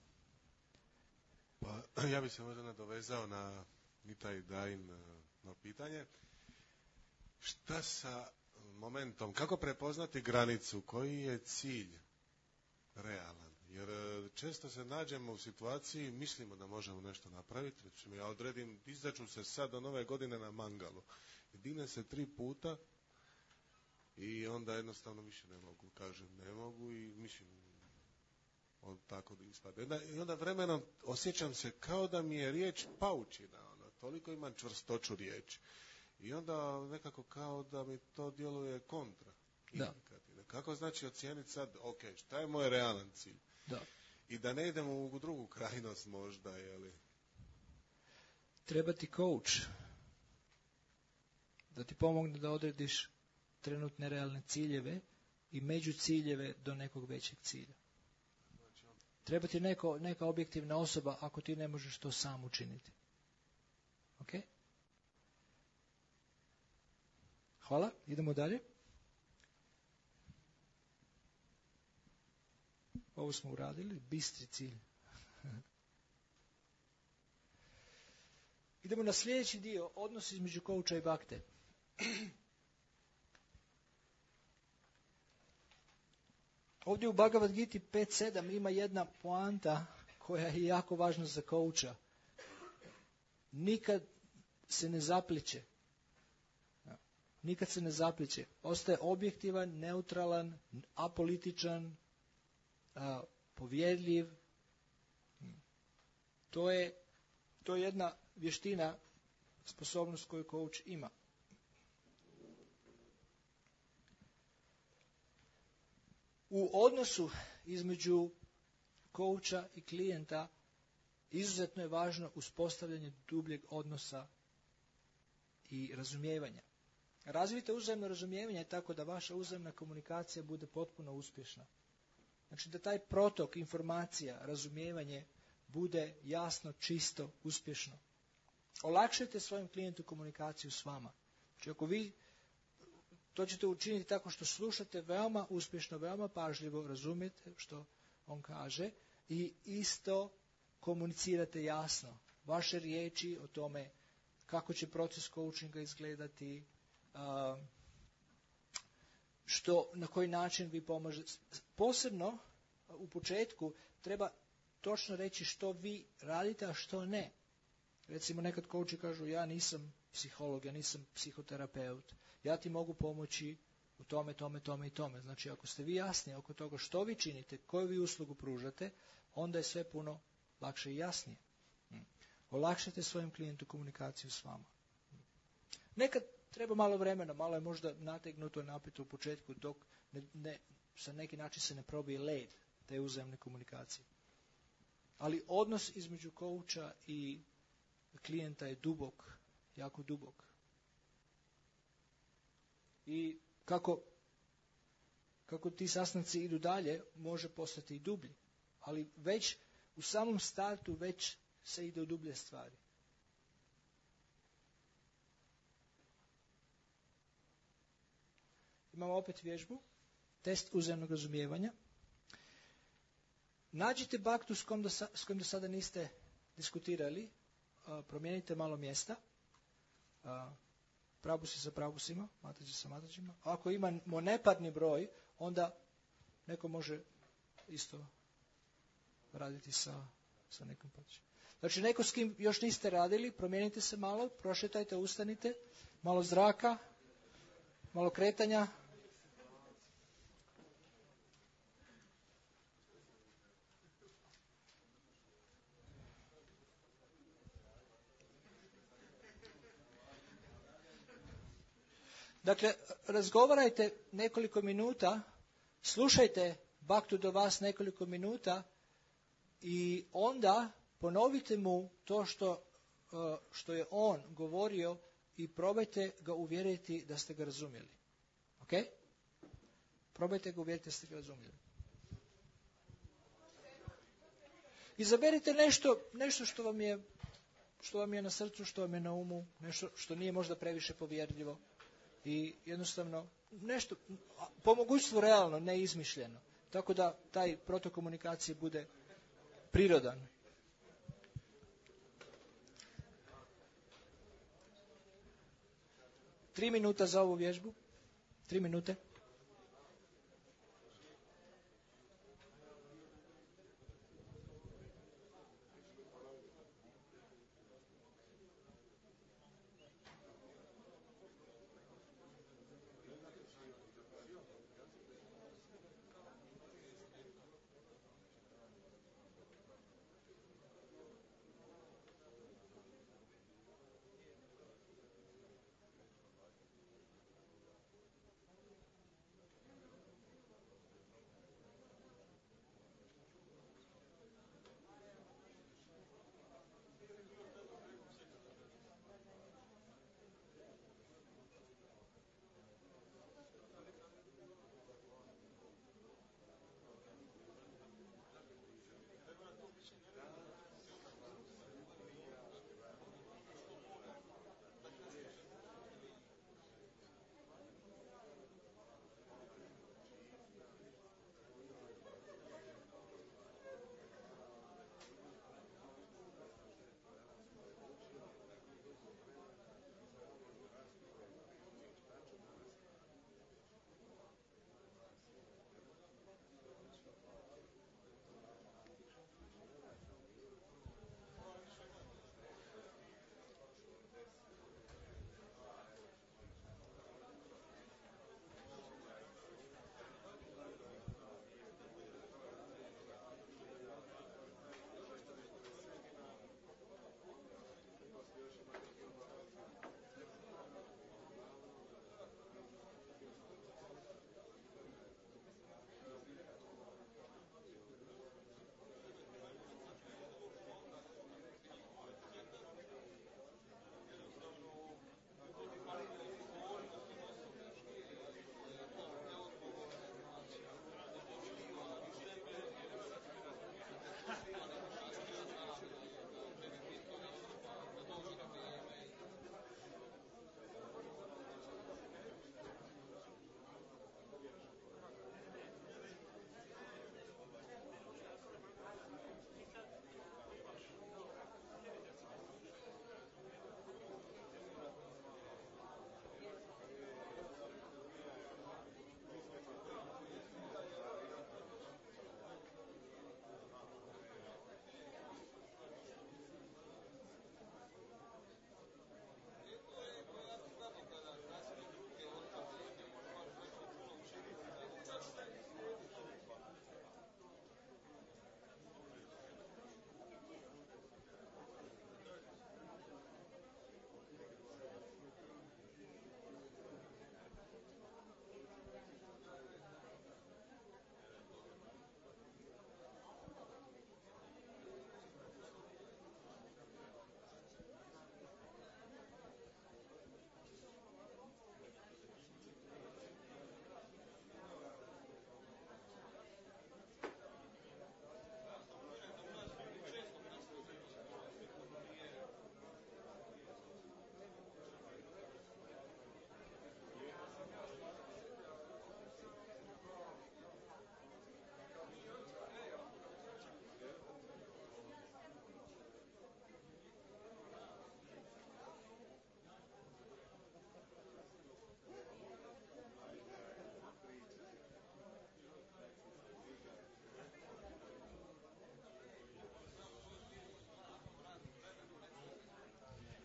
Pa, ja bih se možda nadovezao na Nitaj Dajin na pitanje. Šta sa momentom, kako prepoznati granicu, koji je cilj realan? Jer često se nađemo u situaciji, mislimo da možemo nešto napraviti, recimo ja odredim, izaću se sad do nove godine na Mangalu. I digne se 3 puta i onda jednostavno više ne mogu, kažem ne mogu i mislim on tako da ispada. I onda vremenom osjećam se kao da mi je riječ paučina, toliko imam čvrstoću riječi. I onda nekako kao da mi to djeluje kontra. Da. Kako znači ocijeniti sad, ok, šta je moj realan cilj? Da. I da ne idemo u drugu krajnost možda, jeli? Treba ti coach da ti pomogne da odrediš trenutne realne ciljeve i među ciljeve do nekog većeg cilja. Treba ti neka objektivna osoba ako ti ne možeš to sam učiniti. Ok? Hvala, idemo dalje. Ovo smo uradili, bistri cilj. Idemo na sljedeći dio, odnos između kouča i bakte. Ovdje u Bhagavad Gita 5.7 ima jedna poanta koja je jako važna za kouča. Nikad se ne zapliće. Nikad se ne zapliće. Ostaje objektivan, neutralan, apolitičan, povjerljiv. To je jedna vještina, sposobnost koju coach ima. U odnosu između coacha i klijenta izuzetno je važno uspostavljanje dubljeg odnosa i razumijevanja. Razvijte uzajamno razumijevanje tako da vaša uzajamna komunikacija bude potpuno uspješna. Znači da taj protok informacija, razumijevanje bude jasno, čisto, uspješno. Olakšajte svojem klijentu komunikaciju s vama. Znači ako vi to ćete učiniti tako što slušate veoma uspješno, veoma pažljivo, razumijete što on kaže i isto komunicirate jasno. Vaše riječi o tome kako će proces coachinga izgledati, na koji način vi pomažete. Posebno u početku treba točno reći što vi radite, a što ne. Recimo nekad coachi kažu ja nisam psiholog, ja nisam psihoterapeut, ja ti mogu pomoći u tome, tome i tome. Znači ako ste vi jasni oko toga što vi činite, koju vi uslugu pružate, onda je sve puno lakše i jasnije. Olakšajte svojem klijentu komunikaciju s vama. Nekad treba malo vremena, malo je možda nategnuto, napito u početku dok sa neki način se ne probije led te uzajamne komunikacije. Ali odnos između coacha i klijenta je dubok, jako dubok. I kako ti sastanci idu dalje, može postati i dublji. Ali već u samom startu već se ide u dublje stvari. Imamo opet vježbu, test uzajamnog razumijevanja. Nađite baktu s kojim do sada niste diskutirali, promijenite malo mjesta, prabusi sa prabusima, matađi sa matađima. Ako imamo neparni broj, onda neko može isto raditi sa nekom patićem. Znači neko s kim još niste radili, promijenite se malo, prošetajte, ustanite, malo zraka, malo kretanja. Dakle, razgovarajte nekoliko minuta, slušajte baktu do vas nekoliko minuta i onda ponovite mu to što je on govorio i probajte ga uvjeriti da ste ga razumjeli. Ok? Probajte ga uvjeriti da ste ga razumjeli. Izaberite nešto što vam je na srcu, što vam je na umu, nešto što nije možda previše povjerljivo. I jednostavno nešto, po mogućstvu realno, ne izmišljeno. Tako da taj protok komunikacije bude prirodan. Tri minuta za ovu vježbu. 3 minute.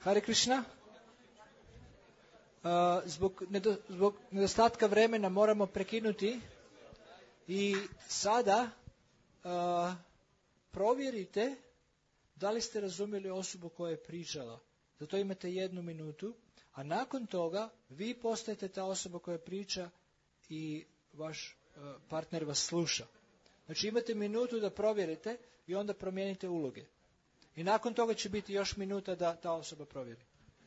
Hare Krishna. Zbog nedostatka vremena moramo prekinuti i sada provjerite da li ste razumjeli osobu koja je pričala. Zato imate 1 minutu, a nakon toga vi postajete ta osoba koja priča i vaš partner vas sluša. Znači imate minutu da provjerite i onda promijenite uloge. I nakon toga će biti još minuta da ta osoba provjeri.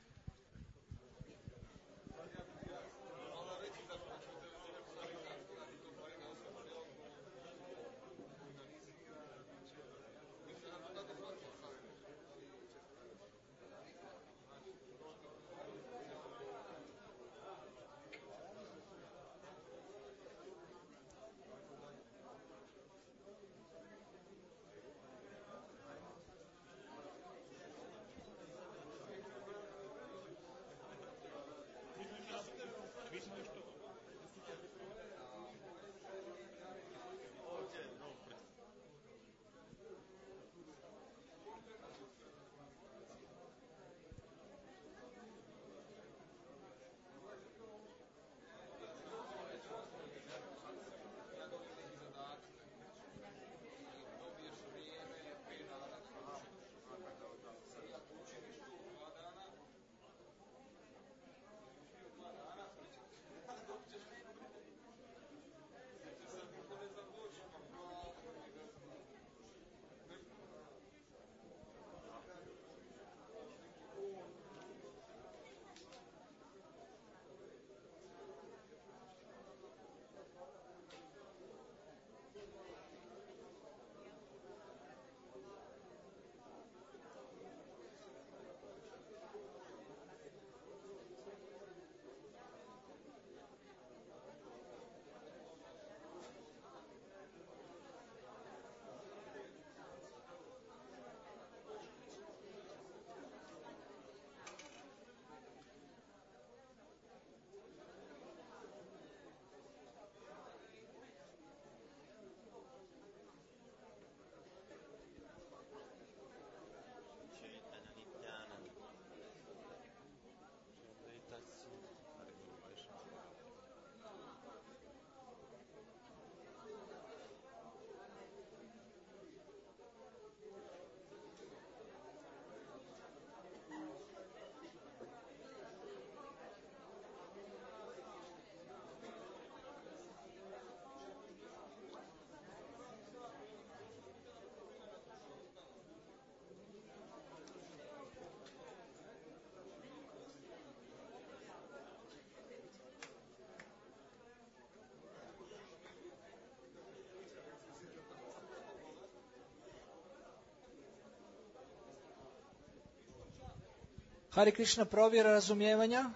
Hare Krishna, provjera razumijevanja.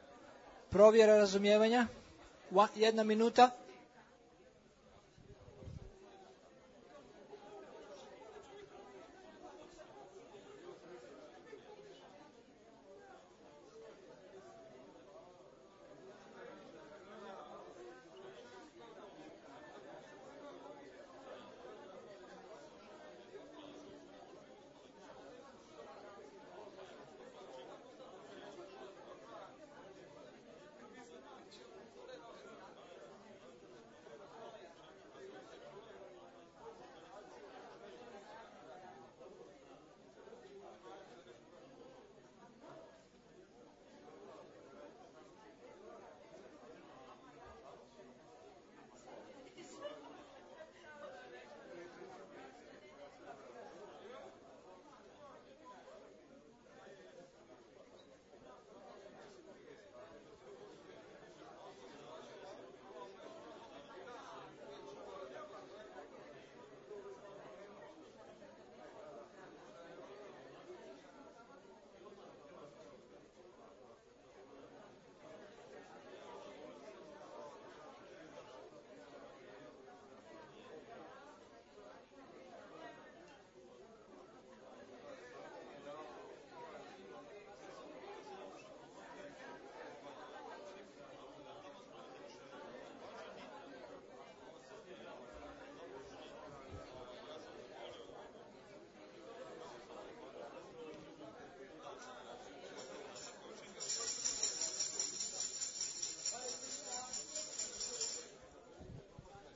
Provjera razumijevanja. 1 minuta.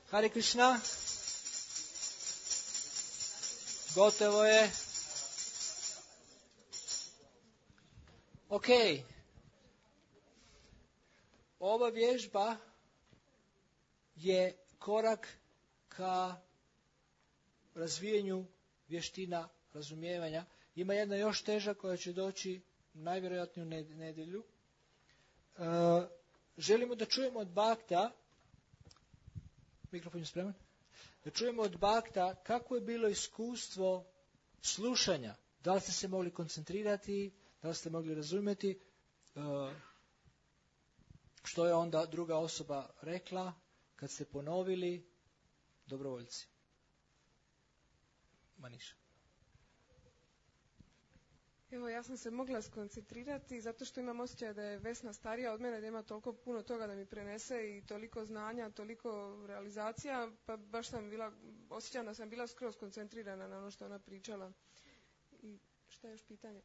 Hare Krishna. Gotovo je. Ok. Ova vježba je korak ka razvijanju vještina razumijevanja. Ima jedna još teža koja će doći najvjerojatnije u nedjelju. Želimo da čujemo od Bhakta, mikrofon je spreman, da čujemo od Bhakta kako je bilo iskustvo slušanja. Da li ste se mogli koncentrirati, da li ste mogli razumjeti što je onda druga osoba rekla kad ste ponovili dobrovoljci. Maniša. Evo, ja sam se mogla skoncentrirati zato što imam osjećaj da je Vesna starija od mene, da ima toliko puno toga da mi prenese i toliko znanja, toliko realizacija, pa baš sam bila, osjećam da sam bila skroz koncentrirana na ono što ona pričala. I šta je još pitanje?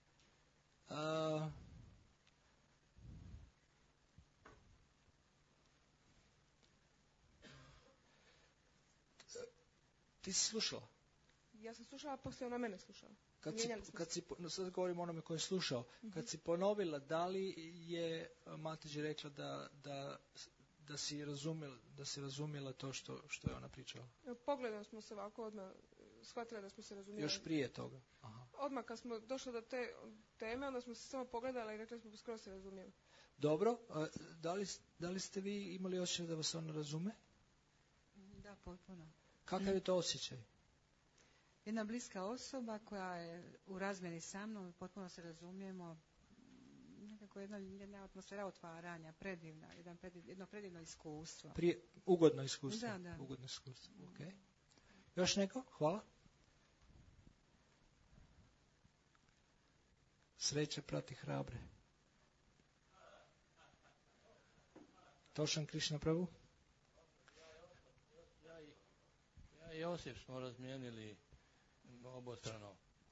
Ti si slušala? Ja sam slušala, a poslije ona mene slušala. Sad govorim o onome koji je slušao. Kad si ponovila, da li je Mataji rekla da si razumjela to što je ona pričala? Pogledom smo se ovako odmah shvatili da smo se razumjeli. Još prije toga? Aha. Odmah kad smo došli do te teme, onda smo se samo pogledali i rekli smo skoro se razumijeli. Dobro. Da li ste vi imali osjećaj da vas ona razume? Da, potpuno. Kakav je to osjećaj? Jedna bliska osoba koja je u razmjeni sa mnom, potpuno se razumijemo, nekako jedna atmosfera otvaranja, predivna, jedno predivno iskustvo. Ugodno iskustvo. Da. Ugodno iskustvo. Okay. Još neko? Hvala. Sreća prati hrabre. Tošan Krišna Prabhu? Ja i Josip smo razmijenili obostrano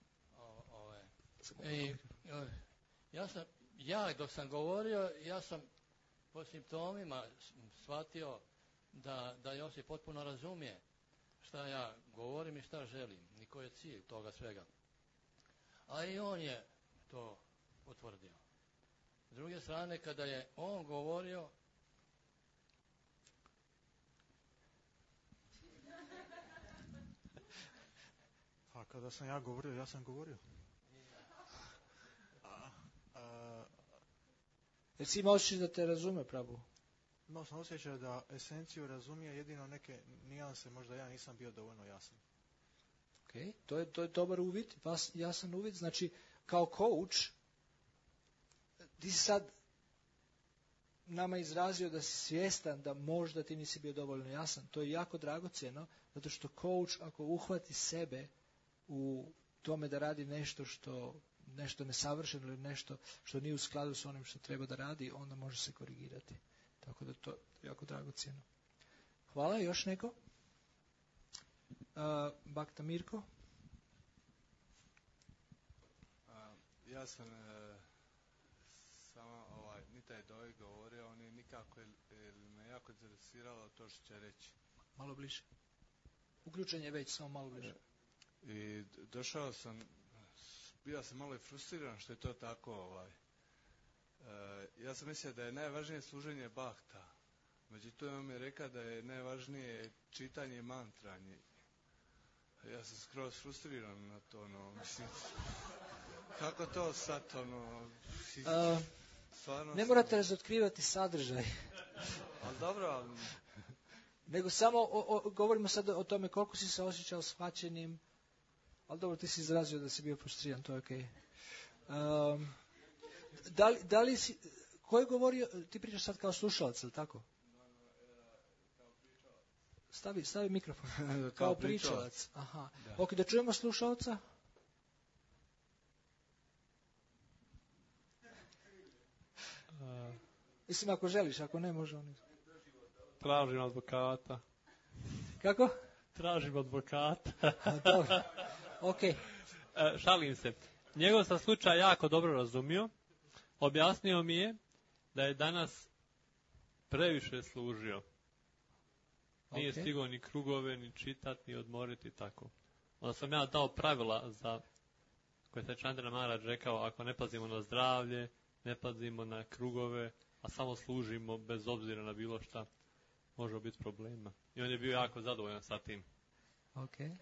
ja dok sam govorio, ja sam po simptomima shvatio da Josip potpuno razumije šta ja govorim i šta želim, i koji je cilj toga svega. A i on je to potvrdio. S druge strane, kada je on govorio, a kada sam ja govorio, ja sam govorio. Jer si imao osjećaj da te razume, Prabhu? Imao sam osjećaj da esenciju razumije, jedino neke nijanse, možda ja nisam bio dovoljno jasan. Ok, to je dobar uvid, jasan uvid. Znači, kao coach, ti si sad nama izrazio da si svjestan da možda ti nisi bio dovoljno jasan. To je jako dragocjeno, zato što coach, ako uhvati sebe u tome da radi nešto nesavršeno ili nešto što nije u skladu s onim što treba da radi, onda može se korigirati. Tako da to je jako dragocjeno. Hvala. Još neko? Bhakta Mirko? Ja sam samo Nitaj Doj govorio, on je nikako, me jako interesiralo to što će reći. Malo bliže. Uključen je već, samo malo bliže. I došao sam, bio sam malo i frustriran što je to tako. Ja sam mislio da je najvažnije služenje Bhakta. Međutim, on mi je rekao da je najvažnije čitanje i mantranje. Ja sam skroz frustriran na to, mislim. Kako to sad, ne morate razotkrivati sadržaj. Ali dobro, nego samo govorimo sad o tome koliko si se osjećao shvaćenim, ali dobro, ti si izrazio da si bio frustriran, to je okej. Da li si, ko je govorio, ti pričaš sad kao slušalac, ili tako? Stavi mikrofon. Kao pričalac. Aha. Ok, da čujemo slušalca. Mislim, ako želiš, ako ne, može on. Tražim advokata. Kako? Tražim advokata. Dobro. Ok. Šalim se. Njegov sam slučaj jako dobro razumio. Objasnio mi je da je danas previše služio. Nije stigao ni krugove, ni čitati, ni odmoriti, tako. Onda sam ja dao pravila za koje se Chandra Maharaj rekao, ako ne pazimo na zdravlje, ne pazimo na krugove, a samo služimo bez obzira na bilo šta, može biti problema. I on je bio jako zadovoljan sa tim. Okay.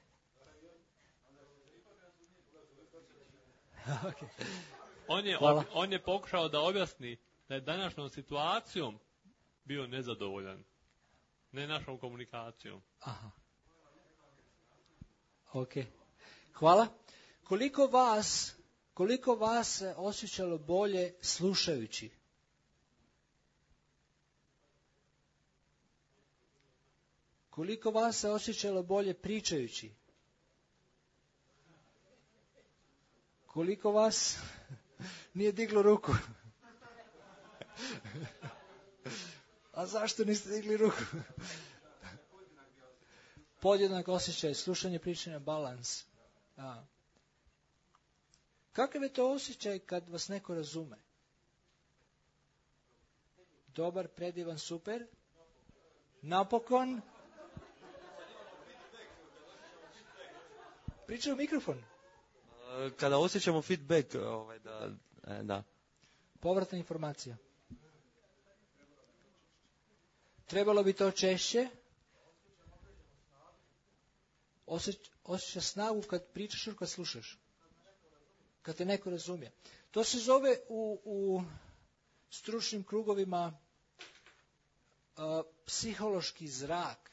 On je pokušao da objasni da je današnjom situacijom bio nezadovoljan, ne našom komunikacijom. Aha. Ok. Hvala. Koliko vas se osjećalo bolje slušajući? Koliko vas se osjećalo bolje pričajući? Koliko vas nije diglo ruku? A zašto niste digli ruku? Podjednak osjećaj, slušanje, pričanje, balans. Kakav je to osjećaj kad vas neko razume? Dobar, predivan, super. Napokon. Pričaj u mikrofon. Kada osjećamo feedback, da. Povratna informacija. Trebalo bi to češće. Osjeća snagu kad pričaš ili kad slušaš. Kad te neko razumije. To se zove u stručnim krugovima psihološki zrak.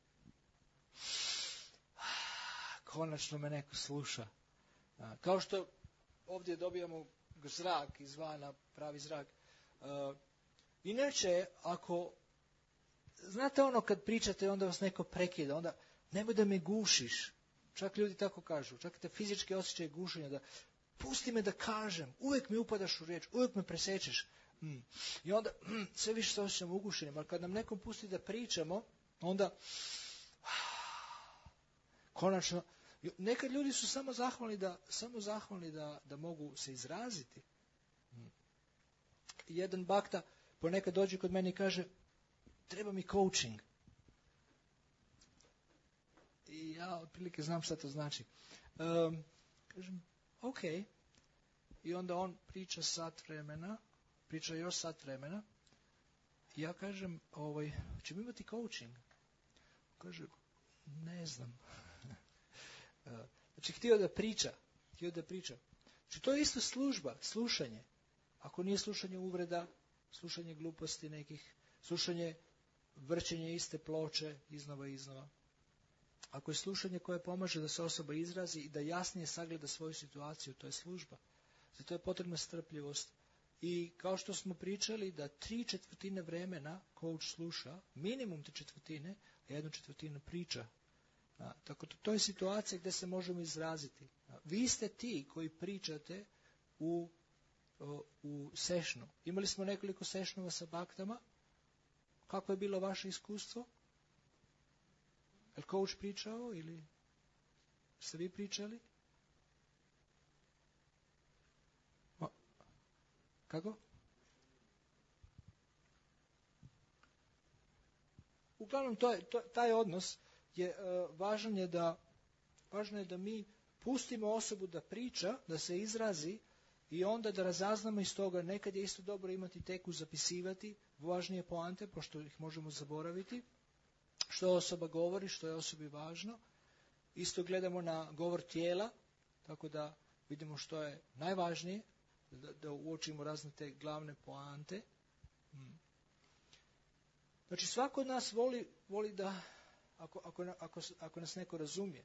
Konačno me neko sluša. Kao što ovdje dobijamo zrak izvana, pravi zrak. Inače, ako znate ono kad pričate, onda vas neko prekida, onda nemoj da me gušiš. Čak ljudi tako kažu, čak te fizički osjećaj gušenja, da pusti me da kažem, uvijek mi upadaš u riječ, uvijek me presečeš. I onda sve više se osjećamo ugušenim, ali kad nam nekom pusti da pričamo, onda konačno, nekad ljudi su samo zahvalni da mogu se izraziti. Jedan bakta ponekad dođe kod mene i kaže, treba mi coaching. I ja otprilike znam šta to znači. Kažem, ok. I onda on priča još sat vremena. I ja kažem, ćemo imati coaching? Kaže, ne znam. Znači, htio da priča. Znači, to je isto služba, slušanje. Ako nije slušanje uvreda, slušanje gluposti nekih, slušanje vrćenje iste ploče iznova. Ako je slušanje koje pomaže da se osoba izrazi i da jasnije sagleda svoju situaciju, to je služba. Zato je potrebna strpljivost. I kao što smo pričali da 3/4 vremena coach sluša, minimum 3/4, a 1/4 priča. Tako to je situacija gdje se možemo izraziti. Vi ste ti koji pričate u sešnu. Imali smo nekoliko sešnova sa baktama. Kako je bilo vaše iskustvo? Je li coach pričao ili ste vi pričali? Kako? Uglavnom, taj odnos je važan je da mi pustimo osobu da priča, da se izrazi i onda da razaznamo iz toga. Nekad je isto dobro imati teku zapisivati važnije poante, pošto ih možemo zaboraviti. Što osoba govori, što je osobi važno. Isto gledamo na govor tijela, tako da vidimo što je najvažnije, da uočimo razne te glavne poante. Znači, svako od nas voli da, ako nas neko razumije.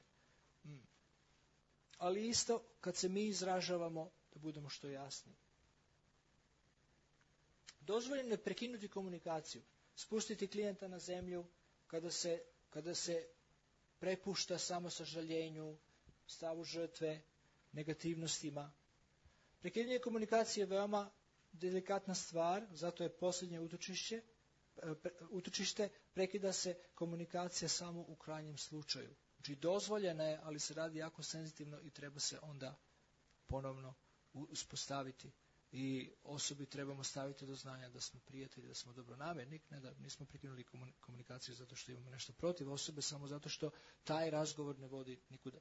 Ali isto, kad se mi izražavamo, da budemo što jasniji. Dozvoljeno je prekinuti komunikaciju, spustiti klijenta na zemlju, kada se prepušta samo sažaljenju, stavu žrtve, negativnostima. Prekinjanje komunikacije je veoma delikatna stvar, zato je posljednje utočište, prekida se komunikacija samo u krajnjem slučaju. Znači dozvoljena je, ali se radi jako senzitivno i treba se onda ponovno uspostaviti. I osobi trebamo staviti do znanja da smo prijatelji, da smo dobronamjerni, ne da nismo prekinuli komunikaciju zato što imamo nešto protiv osobe, samo zato što taj razgovor ne vodi nikuda.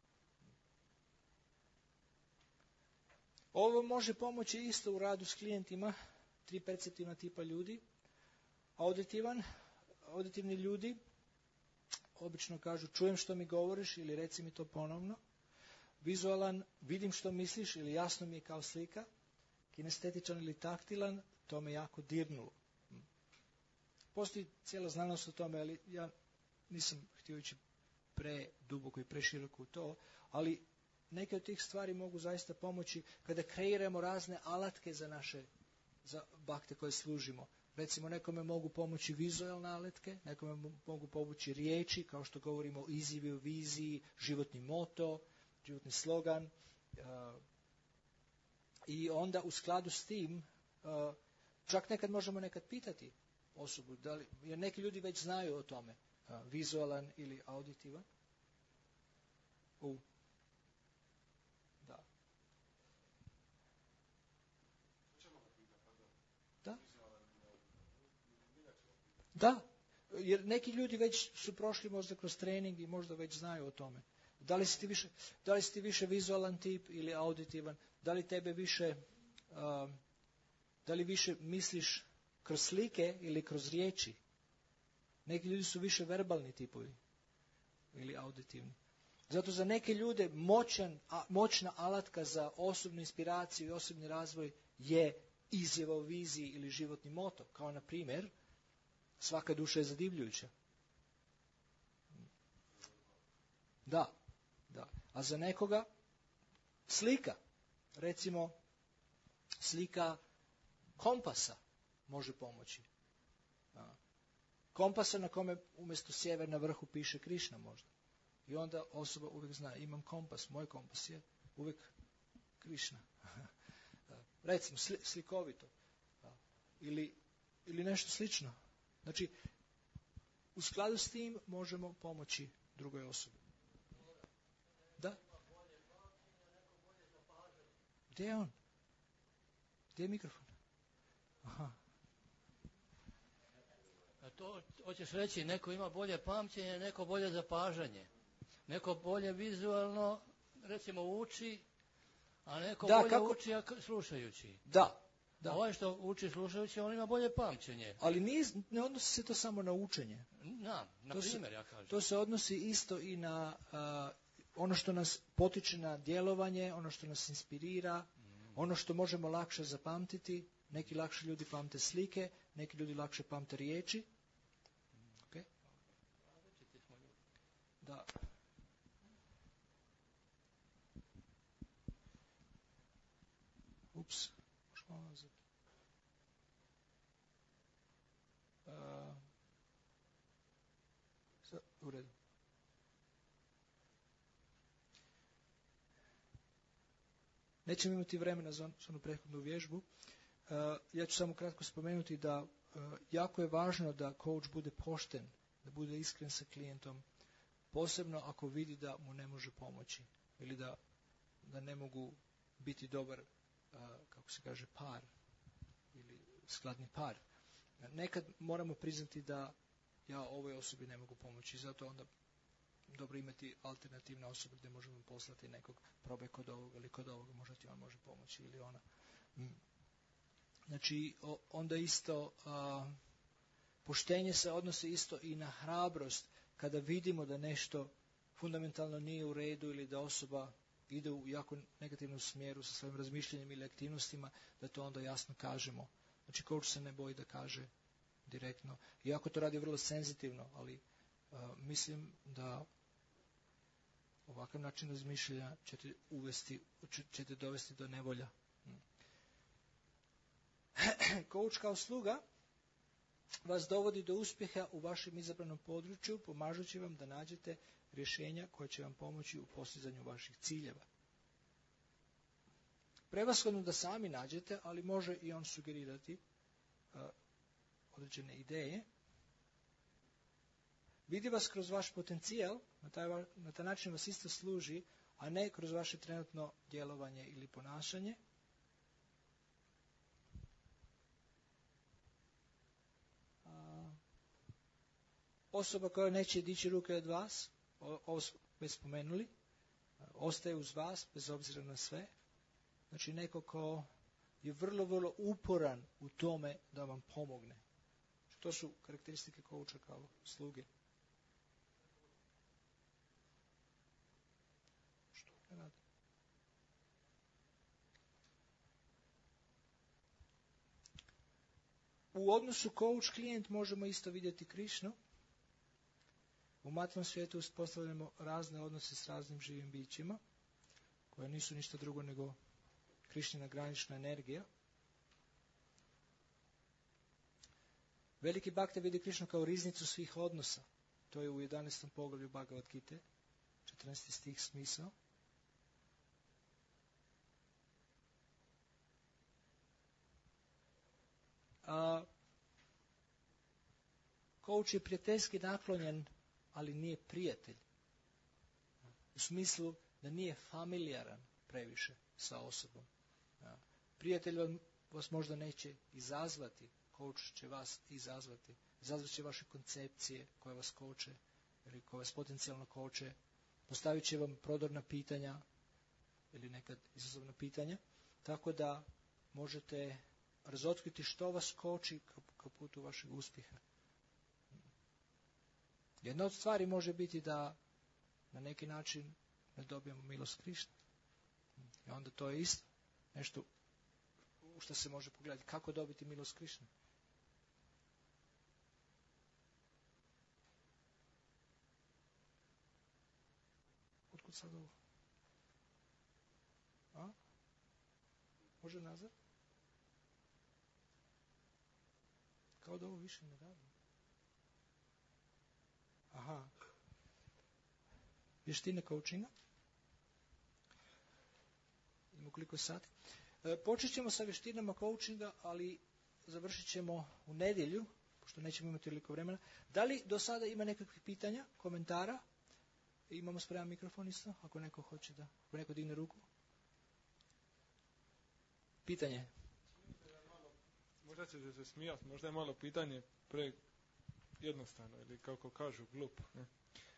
Ovo može pomoći isto u radu s klijentima, 3 perceptivna tipa ljudi. Auditivni ljudi obično kažu čujem što mi govoriš ili reci mi to ponovno. Vizualan, vidim što misliš ili jasno mi je kao slika. Kinestetičan ili taktilan, to me jako dirnulo. Postoji cijela znanost o tome, ali ja nisam htio ići preduboko i preširoko u to, ali neke od tih stvari mogu zaista pomoći kada kreiramo razne alatke za bakte koje služimo. Recimo, nekome mogu pomoći vizualne alatke, nekome mogu pomoći riječi, kao što govorimo o izjavi, viziji, životni moto, životni slogan. I onda u skladu s tim, čak nekad možemo pitati osobu, jer neki ljudi već znaju o tome, vizualan ili auditivan. Da. Da, jer neki ljudi već su prošli možda kroz trening i možda već znaju o tome. Da li si ti više vizualan tip ili auditivan? Da li tebe više, da li više misliš kroz slike ili kroz riječi? Neki ljudi su više verbalni tipovi ili auditivni. Zato za neke ljude moćna alatka za osobnu inspiraciju i osobni razvoj je izjava o viziji ili životni moto. Kao na primjer, svaka duša je zadivljujuća. Da. A za nekoga slika. Recimo, slika kompasa može pomoći. Kompasa na kome umjesto sjever na vrhu piše Krišna možda. I onda osoba uvijek zna, imam kompas, moj kompas je uvijek Krišna. Recimo, slikovito. Ili nešto slično. Znači, u skladu s tim možemo pomoći drugoj osobi. Da? Gdje je on? Gdje je mikrofon? Aha. A to hoćeš reći, neko ima bolje pamćenje, neko bolje zapažanje. Neko bolje vizualno, recimo, uči, a neko bolje uči slušajući. Da. A ovaj što uči slušajući, on ima bolje pamćenje. Ali ne odnosi se to samo na učenje. Na primjer, ja kažem. To se odnosi isto i na ono što nas potiče na djelovanje, ono što nas inspirira, ono što možemo lakše zapamtiti. Neki lakše ljudi pamte slike, neki ljudi lakše pamte riječi. Okay. Da. Ups. U redu. Nećemo imati vremena za onu prethodnu vježbu. Ja ću samo kratko spomenuti da jako je važno da coach bude pošten, da bude iskren sa klijentom, posebno ako vidi da mu ne može pomoći ili da ne mogu biti dobar, kako se kaže, par ili skladni par. Nekad moramo priznati da ja ovoj osobi ne mogu pomoći, zato onda dobro imati alternativne osobe gdje možemo poslati nekog, probaj kod ovoga ili kod ovoga, možda ti on može pomoći ili ona. Znači, onda isto poštenje se odnosi isto i na hrabrost kada vidimo da nešto fundamentalno nije u redu ili da osoba ide u jako negativnom smjeru sa svojim razmišljanjem ili aktivnostima, da to onda jasno kažemo. Znači, coach se ne boji da kaže direktno. Iako to radi vrlo senzitivno, ali mislim da ovakav način razmišljanja ćete dovesti do nevolja. Coach kao sluga vas dovodi do uspjeha u vašem izabranom području, pomažući vam da nađete rješenja koja će vam pomoći u postizanju vaših ciljeva. Prevashodno da sami nađete, ali može i on sugerirati određene ideje. Vidi vas kroz vaš potencijal, na taj način vas isto služi, a ne kroz vaše trenutno djelovanje ili ponašanje. osoba koja neće dići ruke od vas, ovo smo već spomenuli, ostaje uz vas bez obzira na sve. Znači neko ko je vrlo, vrlo uporan u tome da vam pomogne. To su karakteristike kouča kao sluge. Što ne radi? U odnosu coach-klijent možemo isto vidjeti Krišnu. U materijalnom svijetu uspostavljamo razne odnose s raznim živim bićima, koje nisu ništa drugo nego Krišnina granična energija. Veliki Bhakta vidi Krišnu kao riznicu svih odnosa. To je u 11. poglavlju Bhagavad Gite, 14. stih smisao. Coach je prijateljski naklonjen, ali nije prijatelj. U smislu da nije familijaran previše sa osobom. Prijatelj vas možda neće izazvati, coach će vas izazvati. Izazvat će vaše koncepcije koje vas koče ili koje vas potencijalno koče. Postavit će vam prodorna pitanja ili nekad izazovna pitanja. Tako da možete razotkriti što vas koči kao putu vašeg uspjeha. Jedna od stvari može biti da na neki način ne dobijemo milost Krišne. I onda to je isto nešto u što se može pogledati. Kako dobiti milost Krišne? Otkud sad ovo? A? Može nazad? Kao da ovo više ne radi. Aha. Vještine coachinga. Imamo koliko sati. Počet ćemo sa vještinama coachinga, ali završit ćemo u nedjelju, pošto nećemo imati toliko vremena. Da li do sada ima nekakvih pitanja, komentara? Imamo spreman mikrofon isto, ako neko hoće da, ako neko digne ruku. Pitanje. Možda ćete se smijati, možda je malo pitanje pre jednostavno, ili kako kažu, glupo. Ne?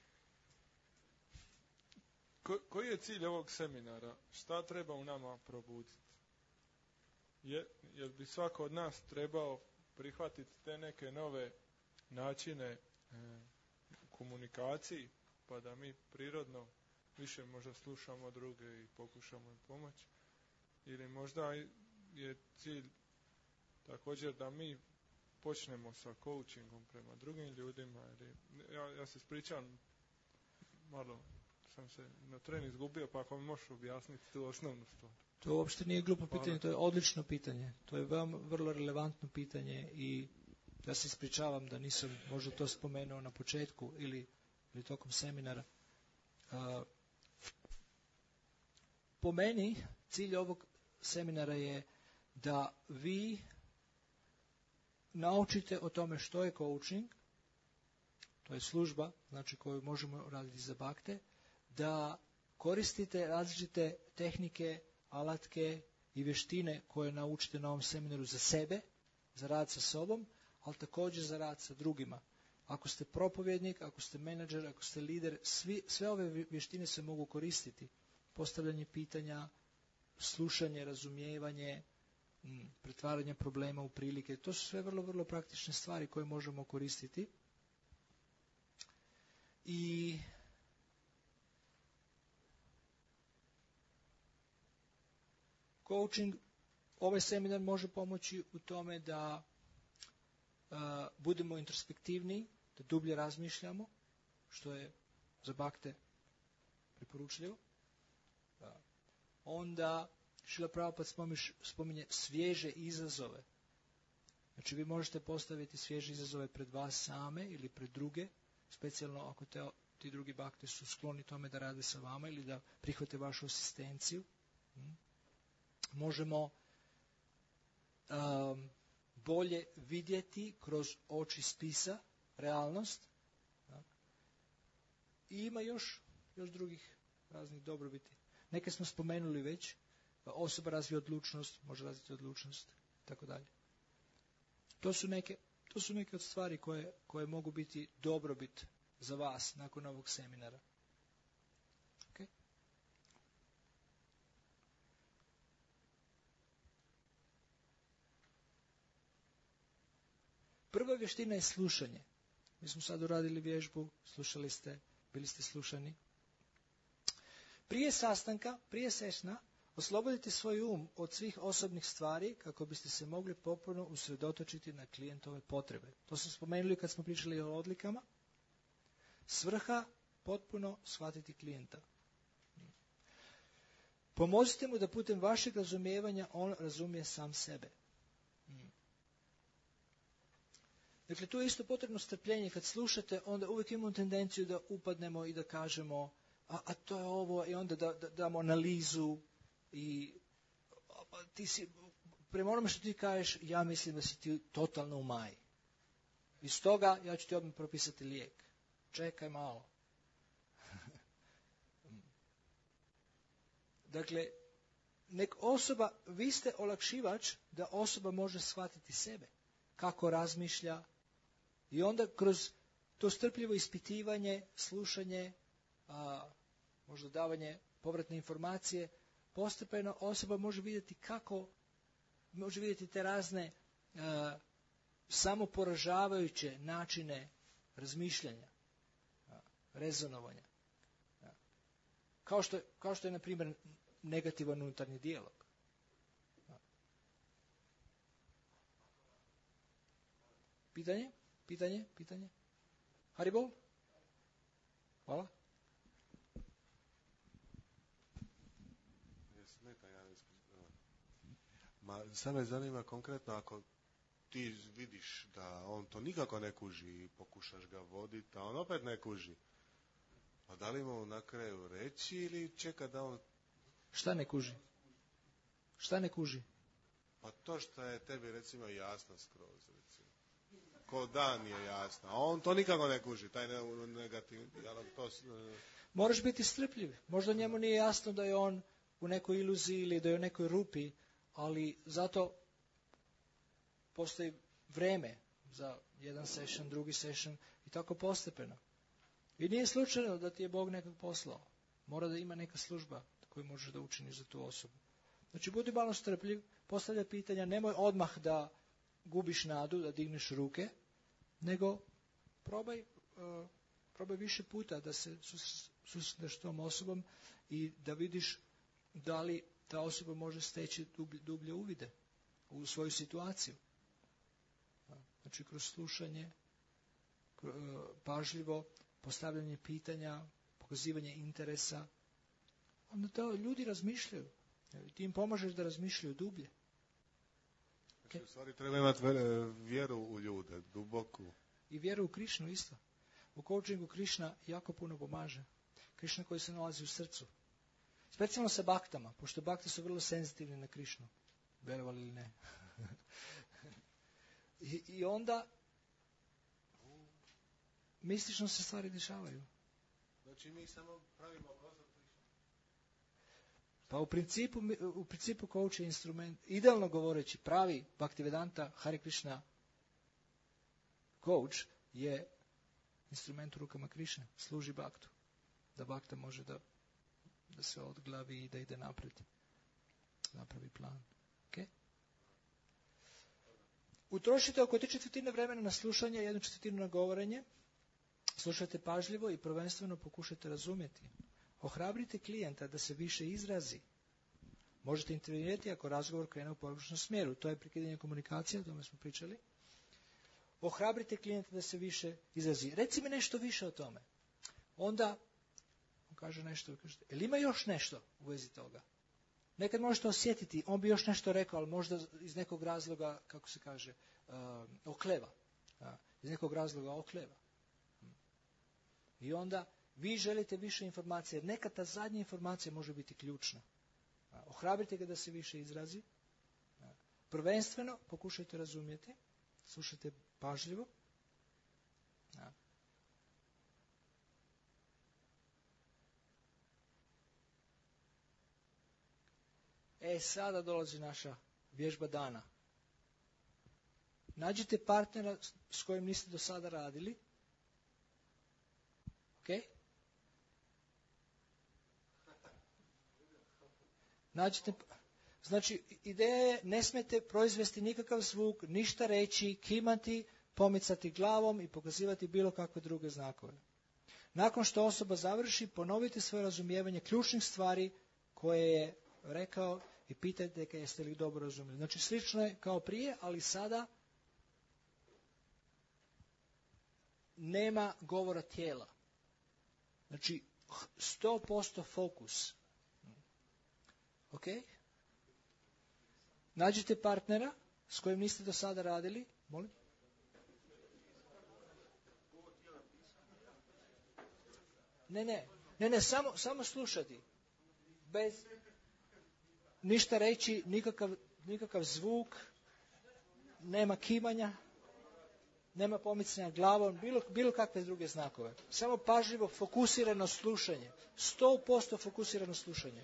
Koji je cilj ovog seminara? Šta treba u nama probuditi? Jel bi svako od nas trebao prihvatiti te neke nove načine komunikaciji, pa da mi prirodno više možda slušamo druge i pokušamo im pomoći? Ili možda je cilj također da mi počnemo sa coachingom prema drugim ljudima? Ja se ispričavam, malo sam se na tren izgubio, pa ako mi možeš objasniti tu osnovnu stvar. To uopšte nije glupo pitanje, to je odlično pitanje. To je vrlo relevantno pitanje i ja se ispričavam da nisam možda to spomenuo na početku ili tokom seminara. Po meni, cilj ovog seminara je da vi naučite o tome što je coaching, to je služba, znači koju možemo raditi za bakte, da koristite različite tehnike, alatke i vještine koje naučite na ovom seminaru za sebe, za rad sa sobom, ali također za rad sa drugima. Ako ste propovjednik, ako ste menadžer, ako ste lider, sve ove vještine se mogu koristiti. Postavljanje pitanja, slušanje, razumijevanje, pretvaranje problema u prilike. To su sve vrlo, vrlo praktične stvari koje možemo koristiti. I coaching, ovaj seminar može pomoći u tome da budemo introspektivni, da dublje razmišljamo, što je za bakte preporučljivo. Onda Šrila Prabhupada spominje svježe izazove. Znači vi možete postaviti svježe izazove pred vas same ili pred druge, specijalno ako ti drugi bakte su skloni tome da rade sa vama ili da prihvate vašu asistenciju. Možemo bolje vidjeti kroz oči spisa realnost. I ima još drugih raznih dobrobiti. Neke smo spomenuli već. Osoba razvije odlučnost, može razviti odlučnost, tako dalje. To su To su neke od stvari koje mogu biti dobrobit za vas nakon ovog seminara. Okay? Prva vještina je slušanje. Mi smo sad uradili vježbu, slušali ste, bili ste slušani. Prije sastanka, prije sešna, oslobodite svoj od svih osobnih stvari kako biste se mogli potpuno usredotočiti na klijentove potrebe. To smo spomenuli kad smo pričali o odlikama. Svrha, potpuno shvatiti klijenta. Pomozite mu da putem vašeg razumijevanja on razumije sam sebe. Dakle, tu je isto potrebno strpljenje. Kad slušate, onda uvijek imamo tendenciju da upadnemo i da kažemo a to je ovo, i onda da damo analizu i ti si, prema onome što ti kažeš, ja mislim da si ti totalno u maji. I stoga ja ću ti odmah propisati lijek. Čekaj malo. Dakle, nek osoba, vi ste olakšivač da osoba može shvatiti sebe, kako razmišlja, i onda kroz to strpljivo ispitivanje, slušanje, možda davanje povratne informacije, postepeno osoba može vidjeti može vidjeti te razne samoporažavajuće načine razmišljanja, rezonovanja. Kao što je, na primjer, negativan unutarnji dijalog. Pitanje? Haribol? Hvala. Sad me zanima konkretno, ako ti vidiš da on to nikako ne kuži i pokušaš ga voditi, a on opet ne kuži, a da li mu na kraju reći ili čeka da on... Šta ne kuži? Pa to što je tebi recimo jasno skroz, recimo. Ko dan je jasno, a on to nikako ne kuži, taj negativni dijalog. Moraš biti strpljiv. Možda njemu nije jasno da je on u nekoj iluziji ili da je u nekoj rupi, ali zato postoji vreme za jedan session, drugi session i tako postepeno. I nije slučajno da ti je Bog nekog poslao. Mora da ima neka služba koju možeš da učiniš za tu osobu. Znači, budi malo strpljiv, postavlja pitanja, nemoj odmah da gubiš nadu, da digneš ruke, nego probaj više puta da se susretneš s tom osobom i da vidiš da li ta osoba može steći dublje uvide u svoju situaciju. Znači, kroz slušanje, pažljivo, postavljanje pitanja, pokazivanje interesa, onda to ljudi razmišljaju. Ti im pomažeš da razmišljaju dublje. Znači, u stvari treba imati vjeru u ljude, duboku. I vjeru u Krišnu isto. U coachingu Krišna jako puno pomaže. Krišna koji se nalazi u srcu. Specijalno sa baktama, pošto bakte su vrlo senzitivni na Krišnu. Verovali ili ne. I onda mistično se stvari dešavaju. Znači mi samo pravimo prostor Krišne. Pa u principu coach je instrument, idealno govoreći, pravi Bhaktivedanta Hare Krishna coach je instrument u rukama Krišne, služi baktu. Da bakta može da se odglavi i da ide naprijed. Napravi plan. Okay? Utrošite oko 3/4 vremena na slušanje, 1/4 na govorenje. Slušajte pažljivo i prvenstveno pokušajte razumjeti. Ohrabrite klijenta da se više izrazi. Možete intervenirati ako razgovor krene u pogrešnom smjeru. To je prekidanje komunikacije, o tome smo pričali. Ohrabrite klijenta da se više izrazi. Reci mi nešto više o tome. Onda on kaže nešto, kažete, jel ima još nešto u vezi toga? Nekad možete osjetiti, on bi još nešto rekao, ali možda iz nekog razloga, kako se kaže, okleva. Iz nekog razloga okleva. I onda vi želite više informacije, jer nekad ta zadnja informacija može biti ključna. Ohrabrite ga da se više izrazi. Prvenstveno pokušajte razumjeti, slušajte pažljivo. Sada dolazi naša vježba dana. Nađite partnera s kojim niste do sada radili. Ok? Nađite, znači, ideja je, ne smijete proizvesti nikakav zvuk, ništa reći, kimati, pomicati glavom i pokazivati bilo kakve druge znakove. Nakon što osoba završi, ponovite svoje razumijevanje ključnih stvari koje je rekao i pitajte ga jeste li dobro razumjeli. Znači, slično je kao prije, ali sada nema govora tijela. Znači, 100% fokus. Ok? Nađite partnera s kojim niste do sada radili. Molim? Ne, samo slušati. Bez ništa reći, nikakav zvuk, nema kimanja, nema pomicanja glavom, bilo kakve druge znakove. Samo pažljivo, fokusirano slušanje. 100% fokusirano slušanje.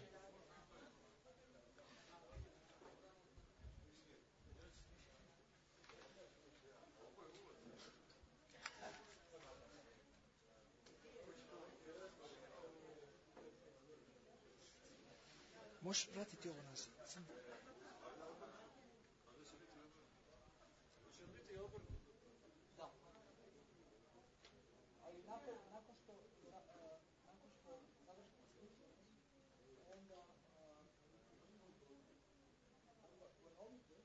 Možeš vratiti ovo nazad. Da. Ali nakon što završimo slučaj, onda ponovite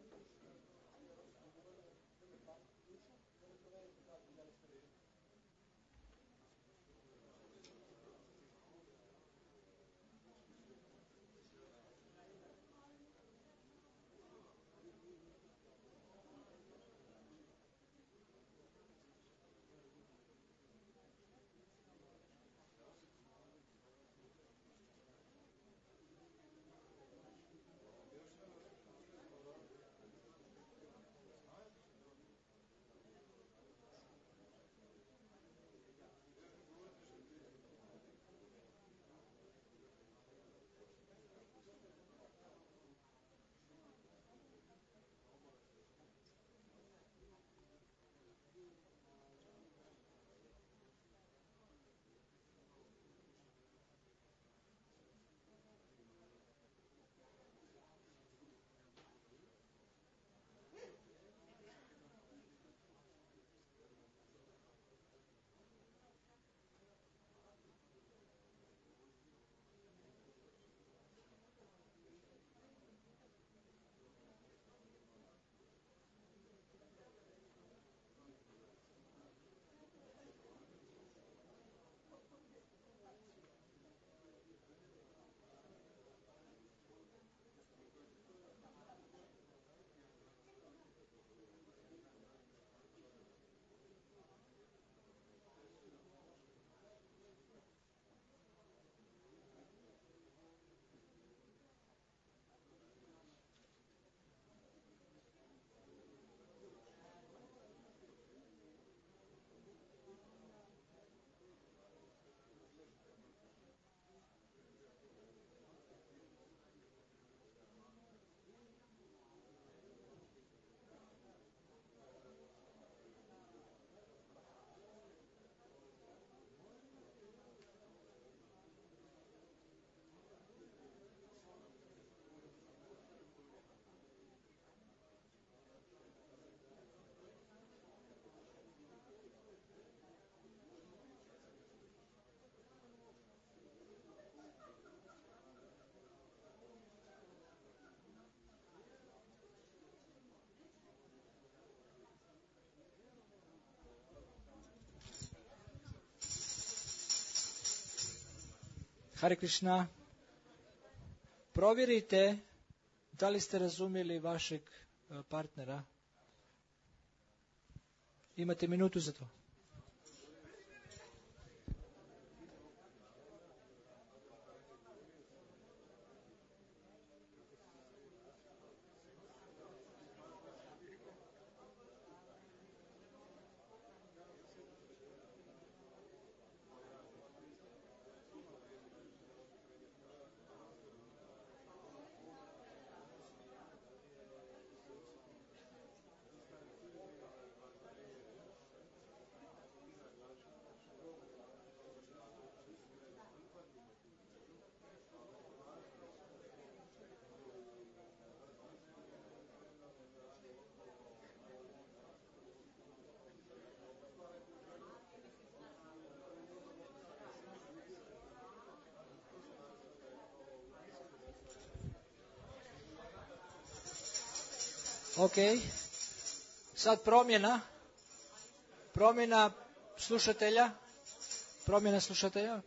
Hare Krishna. Provjerite da li ste razumjeli vašeg partnera. Imate minutu za to. Ok. Sad promjena slušatelja. Promjena slušatelja.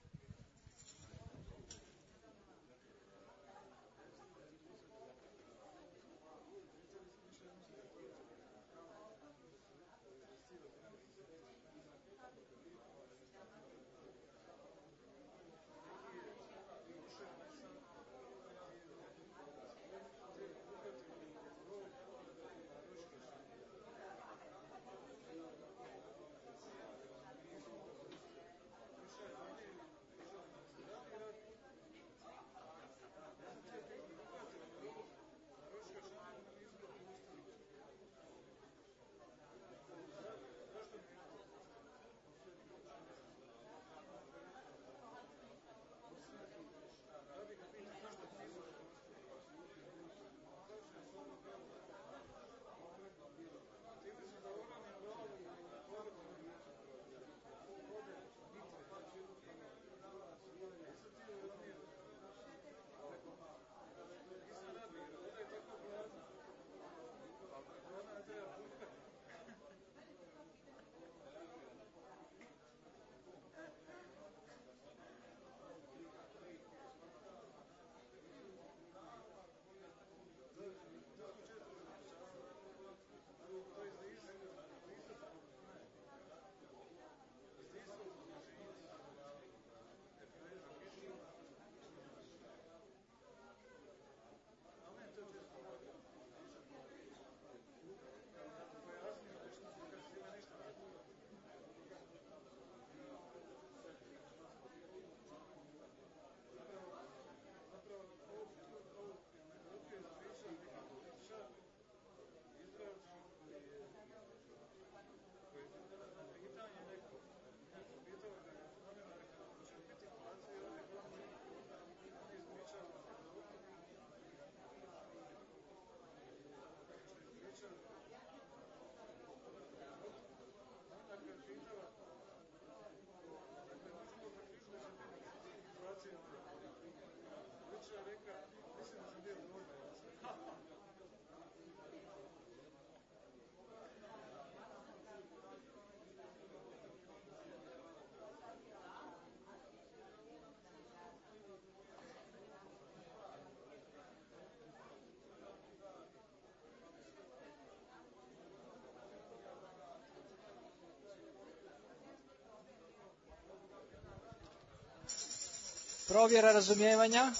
Provjera razumijevanja.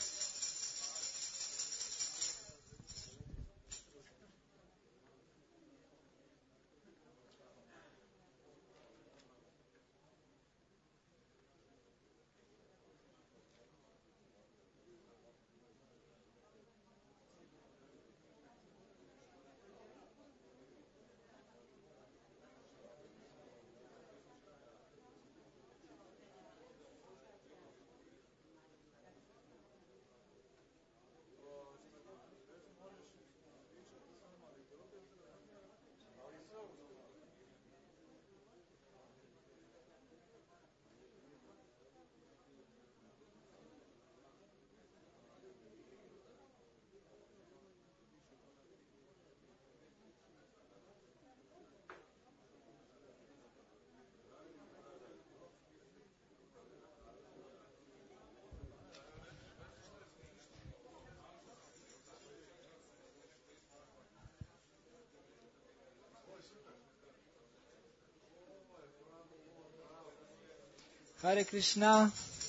Hare Krishna.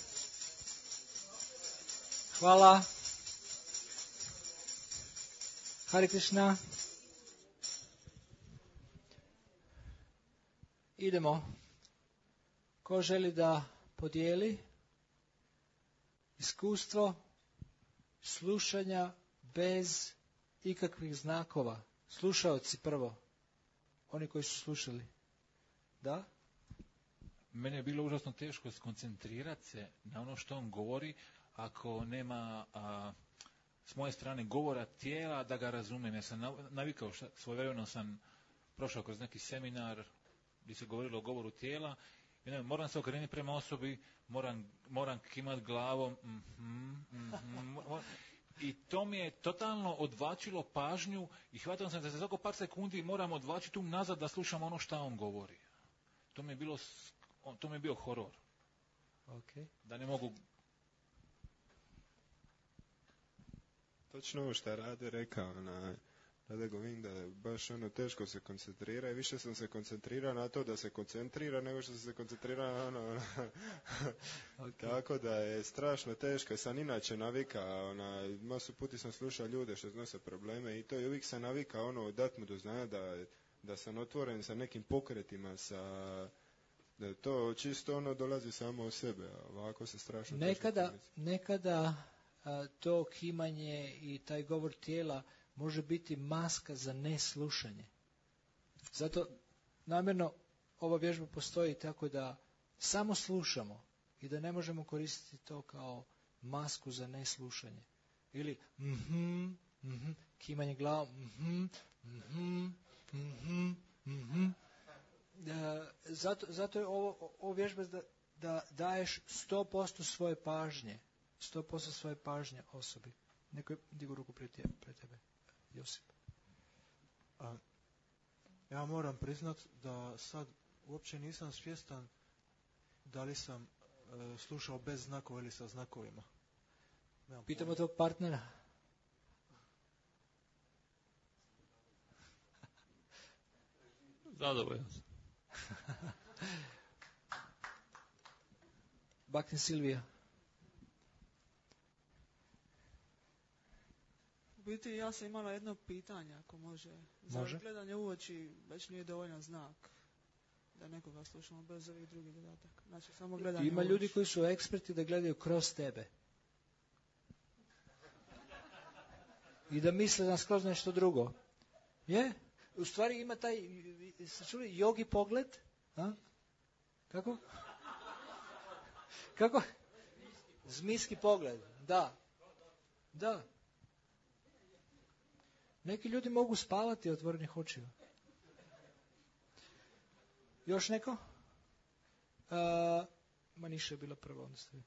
Hvala. Hare Krishna. Idemo. Ko želi da podijeli iskustvo slušanja bez ikakvih znakova? Slušaoci prvo. Oni koji su slušali. Da? Meni je bilo užasno teško skoncentrirati se na ono što on govori ako nema s moje strane govora tijela da ga razumijem. Ja sam navikao, svojevremeno sam prošao kroz neki seminar gdje se govorilo o govoru tijela i moram se okrenuti prema osobi, moram kimat glavom, I to mi je totalno odvačilo pažnju i hvatao sam da se svako par sekundi moram odvačiti nazad da slušam ono što on govori. To mi je bio horor. Okay. Da ne mogu... Točno ovo što je Rade rekao, Rade Govinda, baš teško se koncentrira i više sam se koncentrirao na to da se koncentrira nego što sam se koncentrirao na okay. Tako da je strašno teško. Sam inače navikao, masu puti sam slušao ljude što znose probleme i to i uvijek sam navikao dat mu do znanja da sam otvoren sa nekim pokretima, da to čisto dolazi samo od sebe, a ovako se strašno nekada to kimanje i taj govor tijela može biti maska za neslušanje. Zato namjerno ova vježba postoji tako da samo slušamo i da ne možemo koristiti to kao masku za neslušanje. Ili kimanje glavom, Zato je ovo vježba da daješ 100% svoje pažnje. 100% svoje pažnje osobi. Neko je digu ruku pred tebe. Josip. Ja moram priznat da sad uopće nisam svjestan da li sam slušao bez znakova ili sa znakovima. Pitamo tog partnera. Zadovoljan sam. Baktin Silvija. U biti ja sam imala jedno pitanje, ako može. Za gledanje u oči već nije dovoljan znak da nekoga slušamo bez ovih drugih dodataka. Znači, samo gledanje Ima ljudi koji su eksperti da gledaju kroz tebe. I da misle na skroz nešto drugo. Je? U stvari ima taj, ste čuli, jogi pogled? A? Kako? Kako? Zmijski pogled, da. Da. Neki ljudi mogu spavati otvorenih očiju. Još neko? Maniša je bila prva, onda ste vi.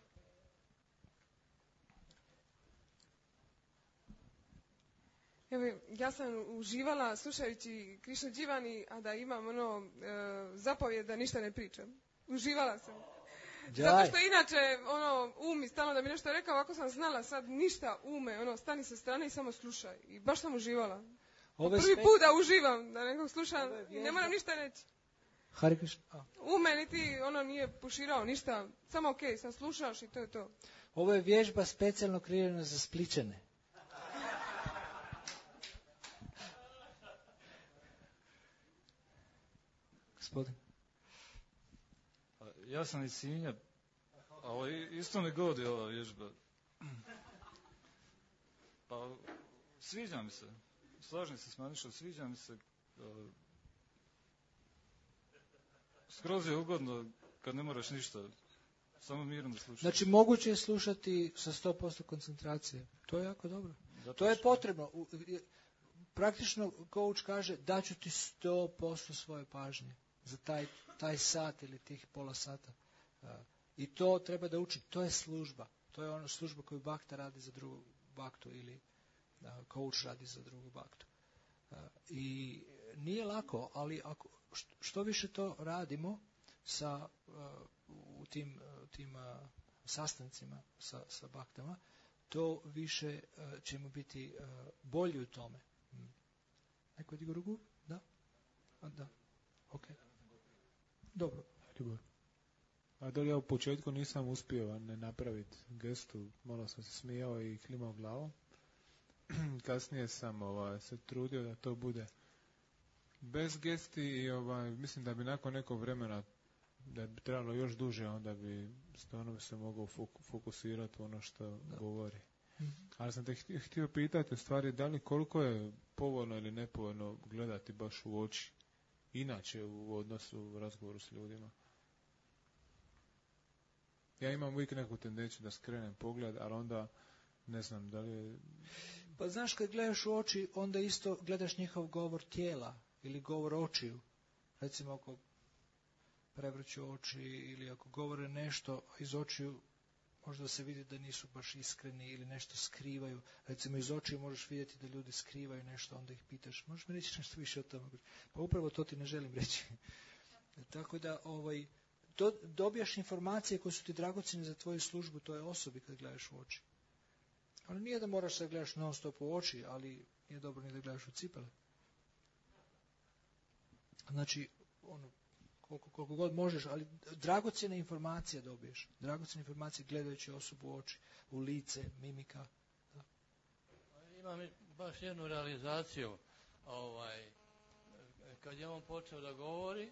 Evo, ja sam uživala slušajući Krišnu Đivani, a da imam zapovjed da ništa ne pričam. Uživala sam. Zato što inače, um mi stalno da mi nešto rekao, ako sam znala sad ništa ume, stani sa strane i samo slušaj. I baš sam uživala. Prvi put da uživam, da nekog slušam i ne moram ništa reći. Ume niti nije puširao ništa, samo okej, sam slušaš i to je to. Ovo je vježba specijalno kreirana za Splićane. Gospodin. Ja sam iz Sinja, a isto me godi ova vježba. Pa, sviđa mi se. Slažem se s Manišom, sviđa mi se. Skroz je ugodno kad ne moraš ništa, samo mirno da slušaš. Znači, moguće je slušati sa 100% koncentracije. To je jako dobro. To je potrebno. Praktično, coach kaže, daću ti 100% svoje pažnje za taj sat ili tih pola sata. I to treba da uči. To je služba. To je ono služba koju bakta radi za drugu baktu ili coach radi za drugu baktu. I nije lako, ali što više to radimo u tim sastancima sa baktama, to više ćemo biti bolji u tome. Neko je digo ruku? Da? Da. Ok. Dobro. A da li ja u početku nisam uspio ne napraviti gestu, malo sam se smijao i klimao glavom. Kasnije sam se trudio da to bude bez gesti i mislim da bi nakon nekog vremena, da bi trebalo još duže, onda bi stvarno se mogao fokusirati u ono što govori. Ali sam te htio pitati u stvari da li koliko je povoljno ili nepovoljno gledati baš u oči, inače u odnosu, u razgovoru s ljudima. Ja imam uvijek neku tendenciju da skrenem pogled, ali onda ne znam da li je... Pa znaš, kad gledaš u oči, onda isto gledaš njihov govor tijela ili govor očiju. Recimo ako prevrću oči ili ako govore nešto iz očiju, možda se vidi da nisu baš iskreni ili nešto skrivaju. Recimo iz očiju možeš vidjeti da ljudi skrivaju nešto, onda ih pitaš, možeš mi reći nešto više o tome? Pa upravo to ti ne želim reći. Tako da dobijaš informacije koje su ti dragocjene za tvoju službu toj osobi kad gledaš u oči. Ali nije da moraš da gledaš non stop u oči, ali nije dobro ni da gledaš u cipele. Znači, koliko god možeš, ali dragocjene informacije dobiješ. Dragocjene informacije gledajući osobu u oči, u lice, mimika. Da. Imam baš jednu realizaciju. Kad je on počeo da govori,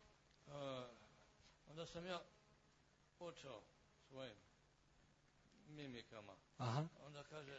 onda sam ja počeo svojim mimikama. Aha. Onda kaže,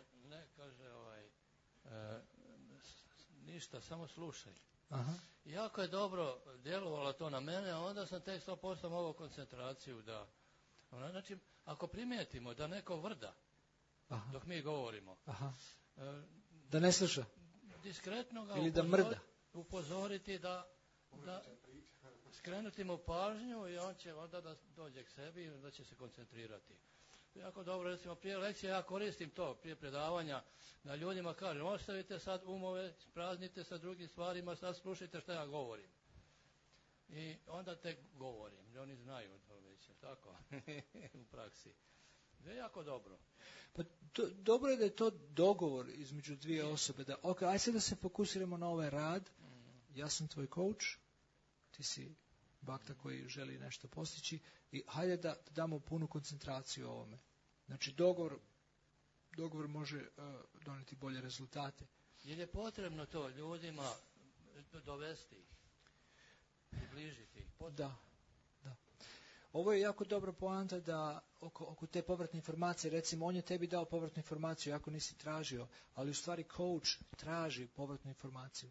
ništa, samo slušaj. Aha. Jako je dobro djelovalo to na mene, a onda sam tek 100% mogao koncentraciju da... Znači, ako primijetimo da neko vrda, aha, dok mi govorimo, aha, da ne sluša, diskretno ga ili da mrda, upozoriti da skrenuti mu pažnju i on će onda da dođe k sebi i da će se koncentrirati. Jako dobro, recimo prije lekcije ja koristim to, prije predavanja, da ljudima kažem, ostavite sad umove, praznite sa drugim stvarima, sad slušajte što ja govorim. I onda tek govorim, oni znaju to već, tako, u praksi. To je jako dobro. Pa dobro je da je to dogovor između dvije osobe, da, ok, aj sad da se fokusiramo na ovaj rad, ja sam tvoj coach, ti si bakta koji želi nešto postići i hajde da damo punu koncentraciju o ovome. Znači, dogovor može donijeti bolje rezultate. Jer je potrebno to ljudima dovesti ih, približiti ih. Da. Ovo je jako dobra poanta da oko te povratne informacije, recimo on je tebi dao povratnu informaciju, ako nisi tražio, ali u stvari coach traži povratnu informaciju.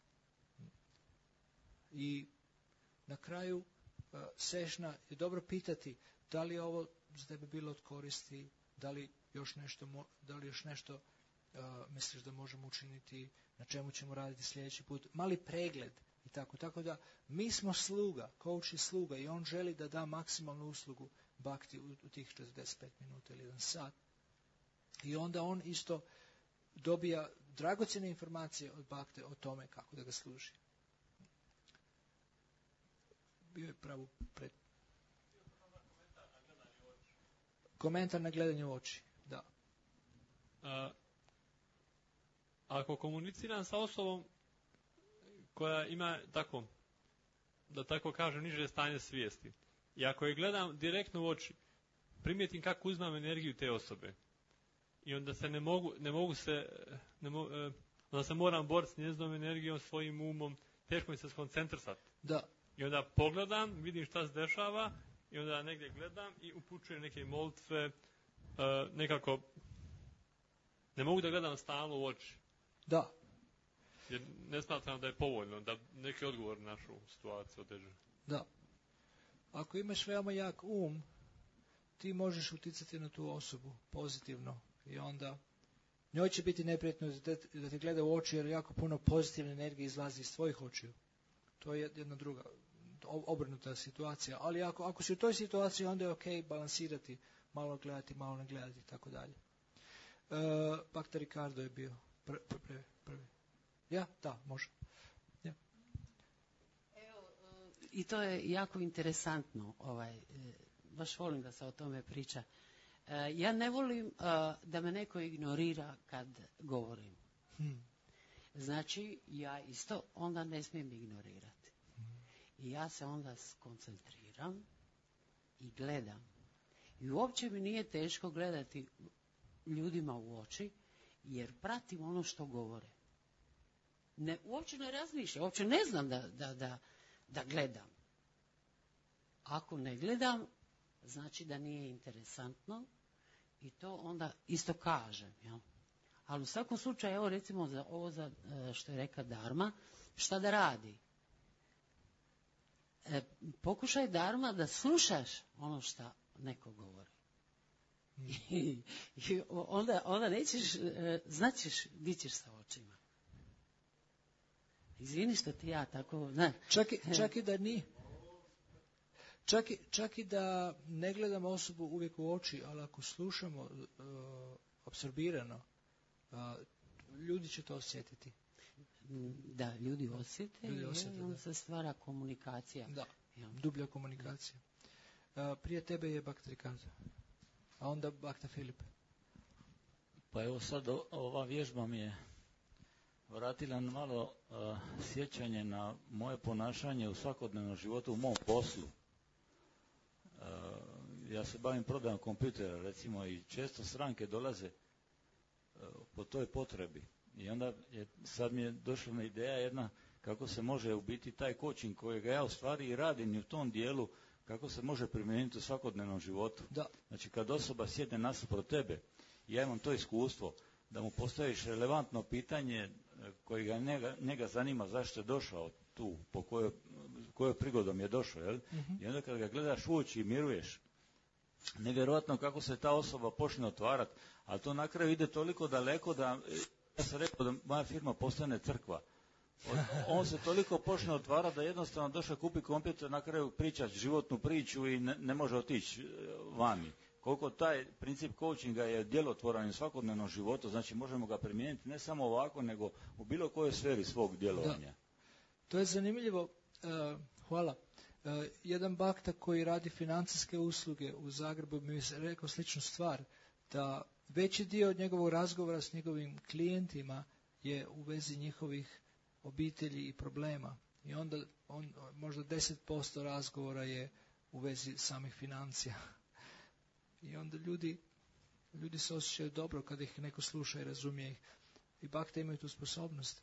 I na kraju sešna je dobro pitati da li je ovo za tebe bilo od koristi, da li još nešto misliš da možemo učiniti, na čemu ćemo raditi sljedeći put, mali pregled i tako. Tako da mi smo sluga, coach je sluga i on želi da da maksimalnu uslugu bakti u tih 45 minuta ili 1 sat. I onda on isto dobija dragocjene informacije od bakte o tome kako da ga služi. Bio je pravo komentar na gledanje u oči, da. Ako komuniciram sa osobom koja ima tako, da tako kažem, niže stanje svijesti, i ako je gledam direktno u oči, primijetim kako uzmam energiju te osobe. I onda se onda se moram boriti s njezinom energijom, svojim umom, teško mi se skoncentrisati. Da. I onda pogledam, vidim šta se dešava, i onda negdje gledam i upućujem neke molitve, nekako ne mogu da gledam stalno u oči. Da. Jer ne smatram da je povoljno da neki odgovor na našu situaciju određuje. Da. Ako imaš veoma jak ti možeš uticati na tu osobu pozitivno i onda njoj će biti neprijatno da te gleda u oči jer jako puno pozitivne energije izlazi iz tvojih očiju. To je jedna druga obrnuta situacija, ali ako si u toj situaciji onda je ok balansirati, malo gledati, malo ne gledati i tako dalje. Bakta Ricardo je bio prvi. Ja? Da, može. Ja. Evo, i to je jako interesantno, baš volim da se o tome priča. Ja ne volim da me neko ignorira kad govorim. Znači, ja isto onda ne smijem ignorirati. I ja se onda skoncentriram i gledam. I uopće mi nije teško gledati ljudima u oči, jer pratim ono što govore. Uopće ne razmišljam, uopće ne znam da gledam. Ako ne gledam, znači da nije interesantno i to onda isto kažem. Jel? Ali u svakom slučaju, evo recimo za ovo što je rekla Dharma, šta da radi? Pokušaj Dharma da slušaš ono što neko govori. I onda nećeš, značiš gdje ćeš sa očima. Izvini što ti ja tako... Čak i da nije. Čak i da ne gledamo osobu uvijek u oči, ali ako slušamo apsorbirano, ljudi će to osjetiti. Da, ljudi osjete i onda se stvara komunikacija. Da, dublja komunikacija. Prije tebe je Bhakta Rikanta, a onda Bhakta Filip. Pa evo sad ova vježba mi je vratila malo sjećanje na moje ponašanje u svakodnevnom životu, u mom poslu. Ja se bavim prodajom kompjutera, recimo, i često stranke dolaze po toj potrebi. I onda sad mi je došla na ideja jedna kako se može u biti taj coaching kojega ja u stvari i radim i u tom dijelu, kako se može primijeniti u svakodnevnom životu. Da. Znači kad osoba sjedne nasuprot tebe, ja imam to iskustvo, da mu postaviš relevantno pitanje koji njega zanima zašto je došao tu, po kojoj prigodom je došao, jel? Mm-hmm. I onda kad ga gledaš u oči i miruješ, nevjerojatno kako se ta osoba počne otvarati, ali to na kraju ide toliko daleko da, ja sam rekao da moja firma postane crkva. On se toliko počne otvarati da jednostavno došao kupi kompjuter, na kraju priča životnu priču i ne može otići vani. Koliko taj princip coachinga je djelotvoran u svakodnevnom životu, znači možemo ga primijeniti ne samo ovako, nego u bilo kojoj sferi svog djelovanja. Da. To je zanimljivo. Hvala. Jedan Bhakta koji radi financijske usluge u Zagrebu mi je rekao sličnu stvar, da veći dio od njegovog razgovora s njegovim klijentima je u vezi njihovih obitelji i problema. I onda možda 10% razgovora je u vezi samih financija. I onda ljudi se osjećaju dobro kada ih neko sluša i razumije ih. I Bhakta imaju tu sposobnost.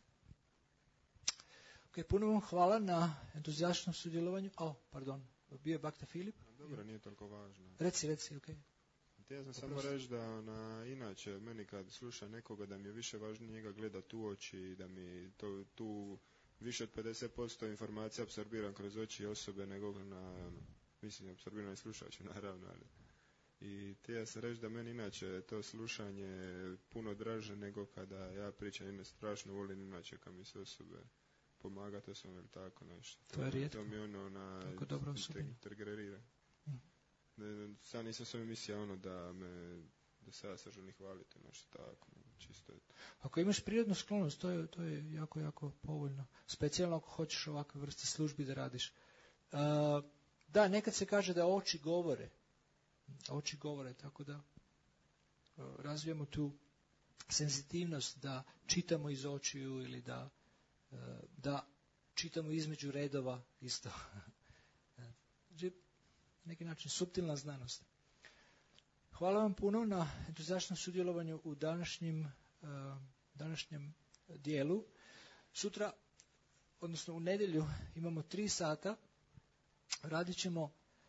Ok, puno vam hvala na entuzijastičnom sudjelovanju. Bio je Bhakta Filip? Dobro, nije toliko važno. Reci, ok. Htio sam samo reći da inače, meni kad sluša nekoga da mi je više važno njega gledati u oči i da mi tu više od 50% informacija apsorbiram kroz oči osobe nego apsorbiram i slušaću naravno, ali i htio sam reći da meni inače to slušanje puno draže nego kada ja pričam, i strašno volim inače kad mi se osobe pomagati osobno ili tako nešto. To je rijetko. To mi intergerira. Sad nisam svoj mislija da se ja sad želim hvaliti, nešto tako, čisto je to. Ako imaš prirodnu sklonost, to je jako, jako povoljno. Specijalno ako hoćeš ovakve vrste službi da radiš. Da, nekad se kaže da oči govore. Oči govore, tako da razvijemo tu senzitivnost da čitamo iz očiju ili da čitamo između redova isto. Neki način suptilna znanost. Hvala vam puno na entuzijastičnom sudjelovanju u današnjem dijelu. Sutra, odnosno u nedjelju, imamo 3 sata. Radit ćemo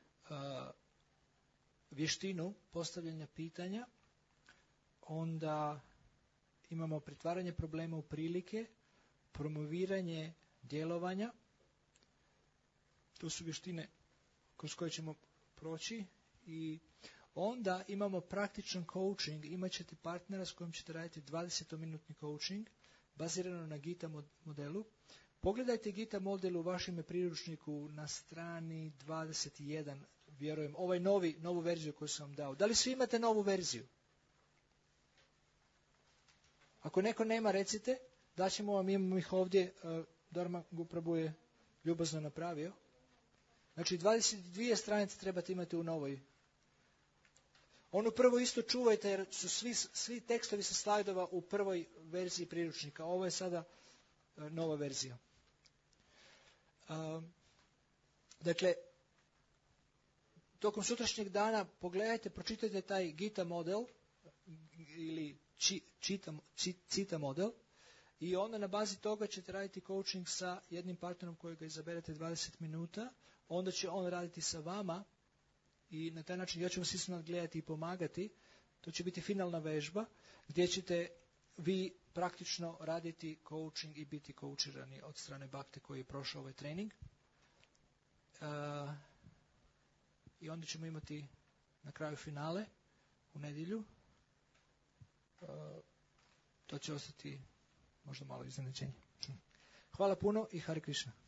vještinu postavljanja pitanja. Onda imamo pretvaranje problema u prilike, promoviranje djelovanja. To su vještine kroz koje ćemo proći i onda imamo praktičan coaching. Imat ćete partnera s kojim ćete raditi 20-minutni coaching bazirano na Gita modelu. Pogledajte Gita model u vašem priručniku na strani 21, vjerujem, ovaj novu verziju koju sam vam dao. Da li svi imate novu verziju? Ako neko nema, recite, daćemo vam, imamo ih ovdje, Dharma Guprabhu je ljubazno napravio. Znači 22 stranice trebate imati u novoj. Onu prvo isto čuvajte jer su svi tekstovi sa slajdova u prvoj verziji priručnika. Ovo je sada nova verzija. Dakle, tokom sutrašnjeg dana pogledajte, pročitajte taj Gita model ili Cita model i onda na bazi toga ćete raditi coaching sa jednim partnerom kojega izaberete 20 minuta. Onda će on raditi sa vama i na taj način ja ću vas isto nadgledati i pomagati. To će biti finalna vežba gdje ćete vi praktično raditi coaching i biti coachirani od strane Bhakte koji je prošao ovaj trening. I onda ćemo imati na kraju finale u nedjelju. To će ostati možda malo iznenađenje. Hvala puno i Hare Krishna.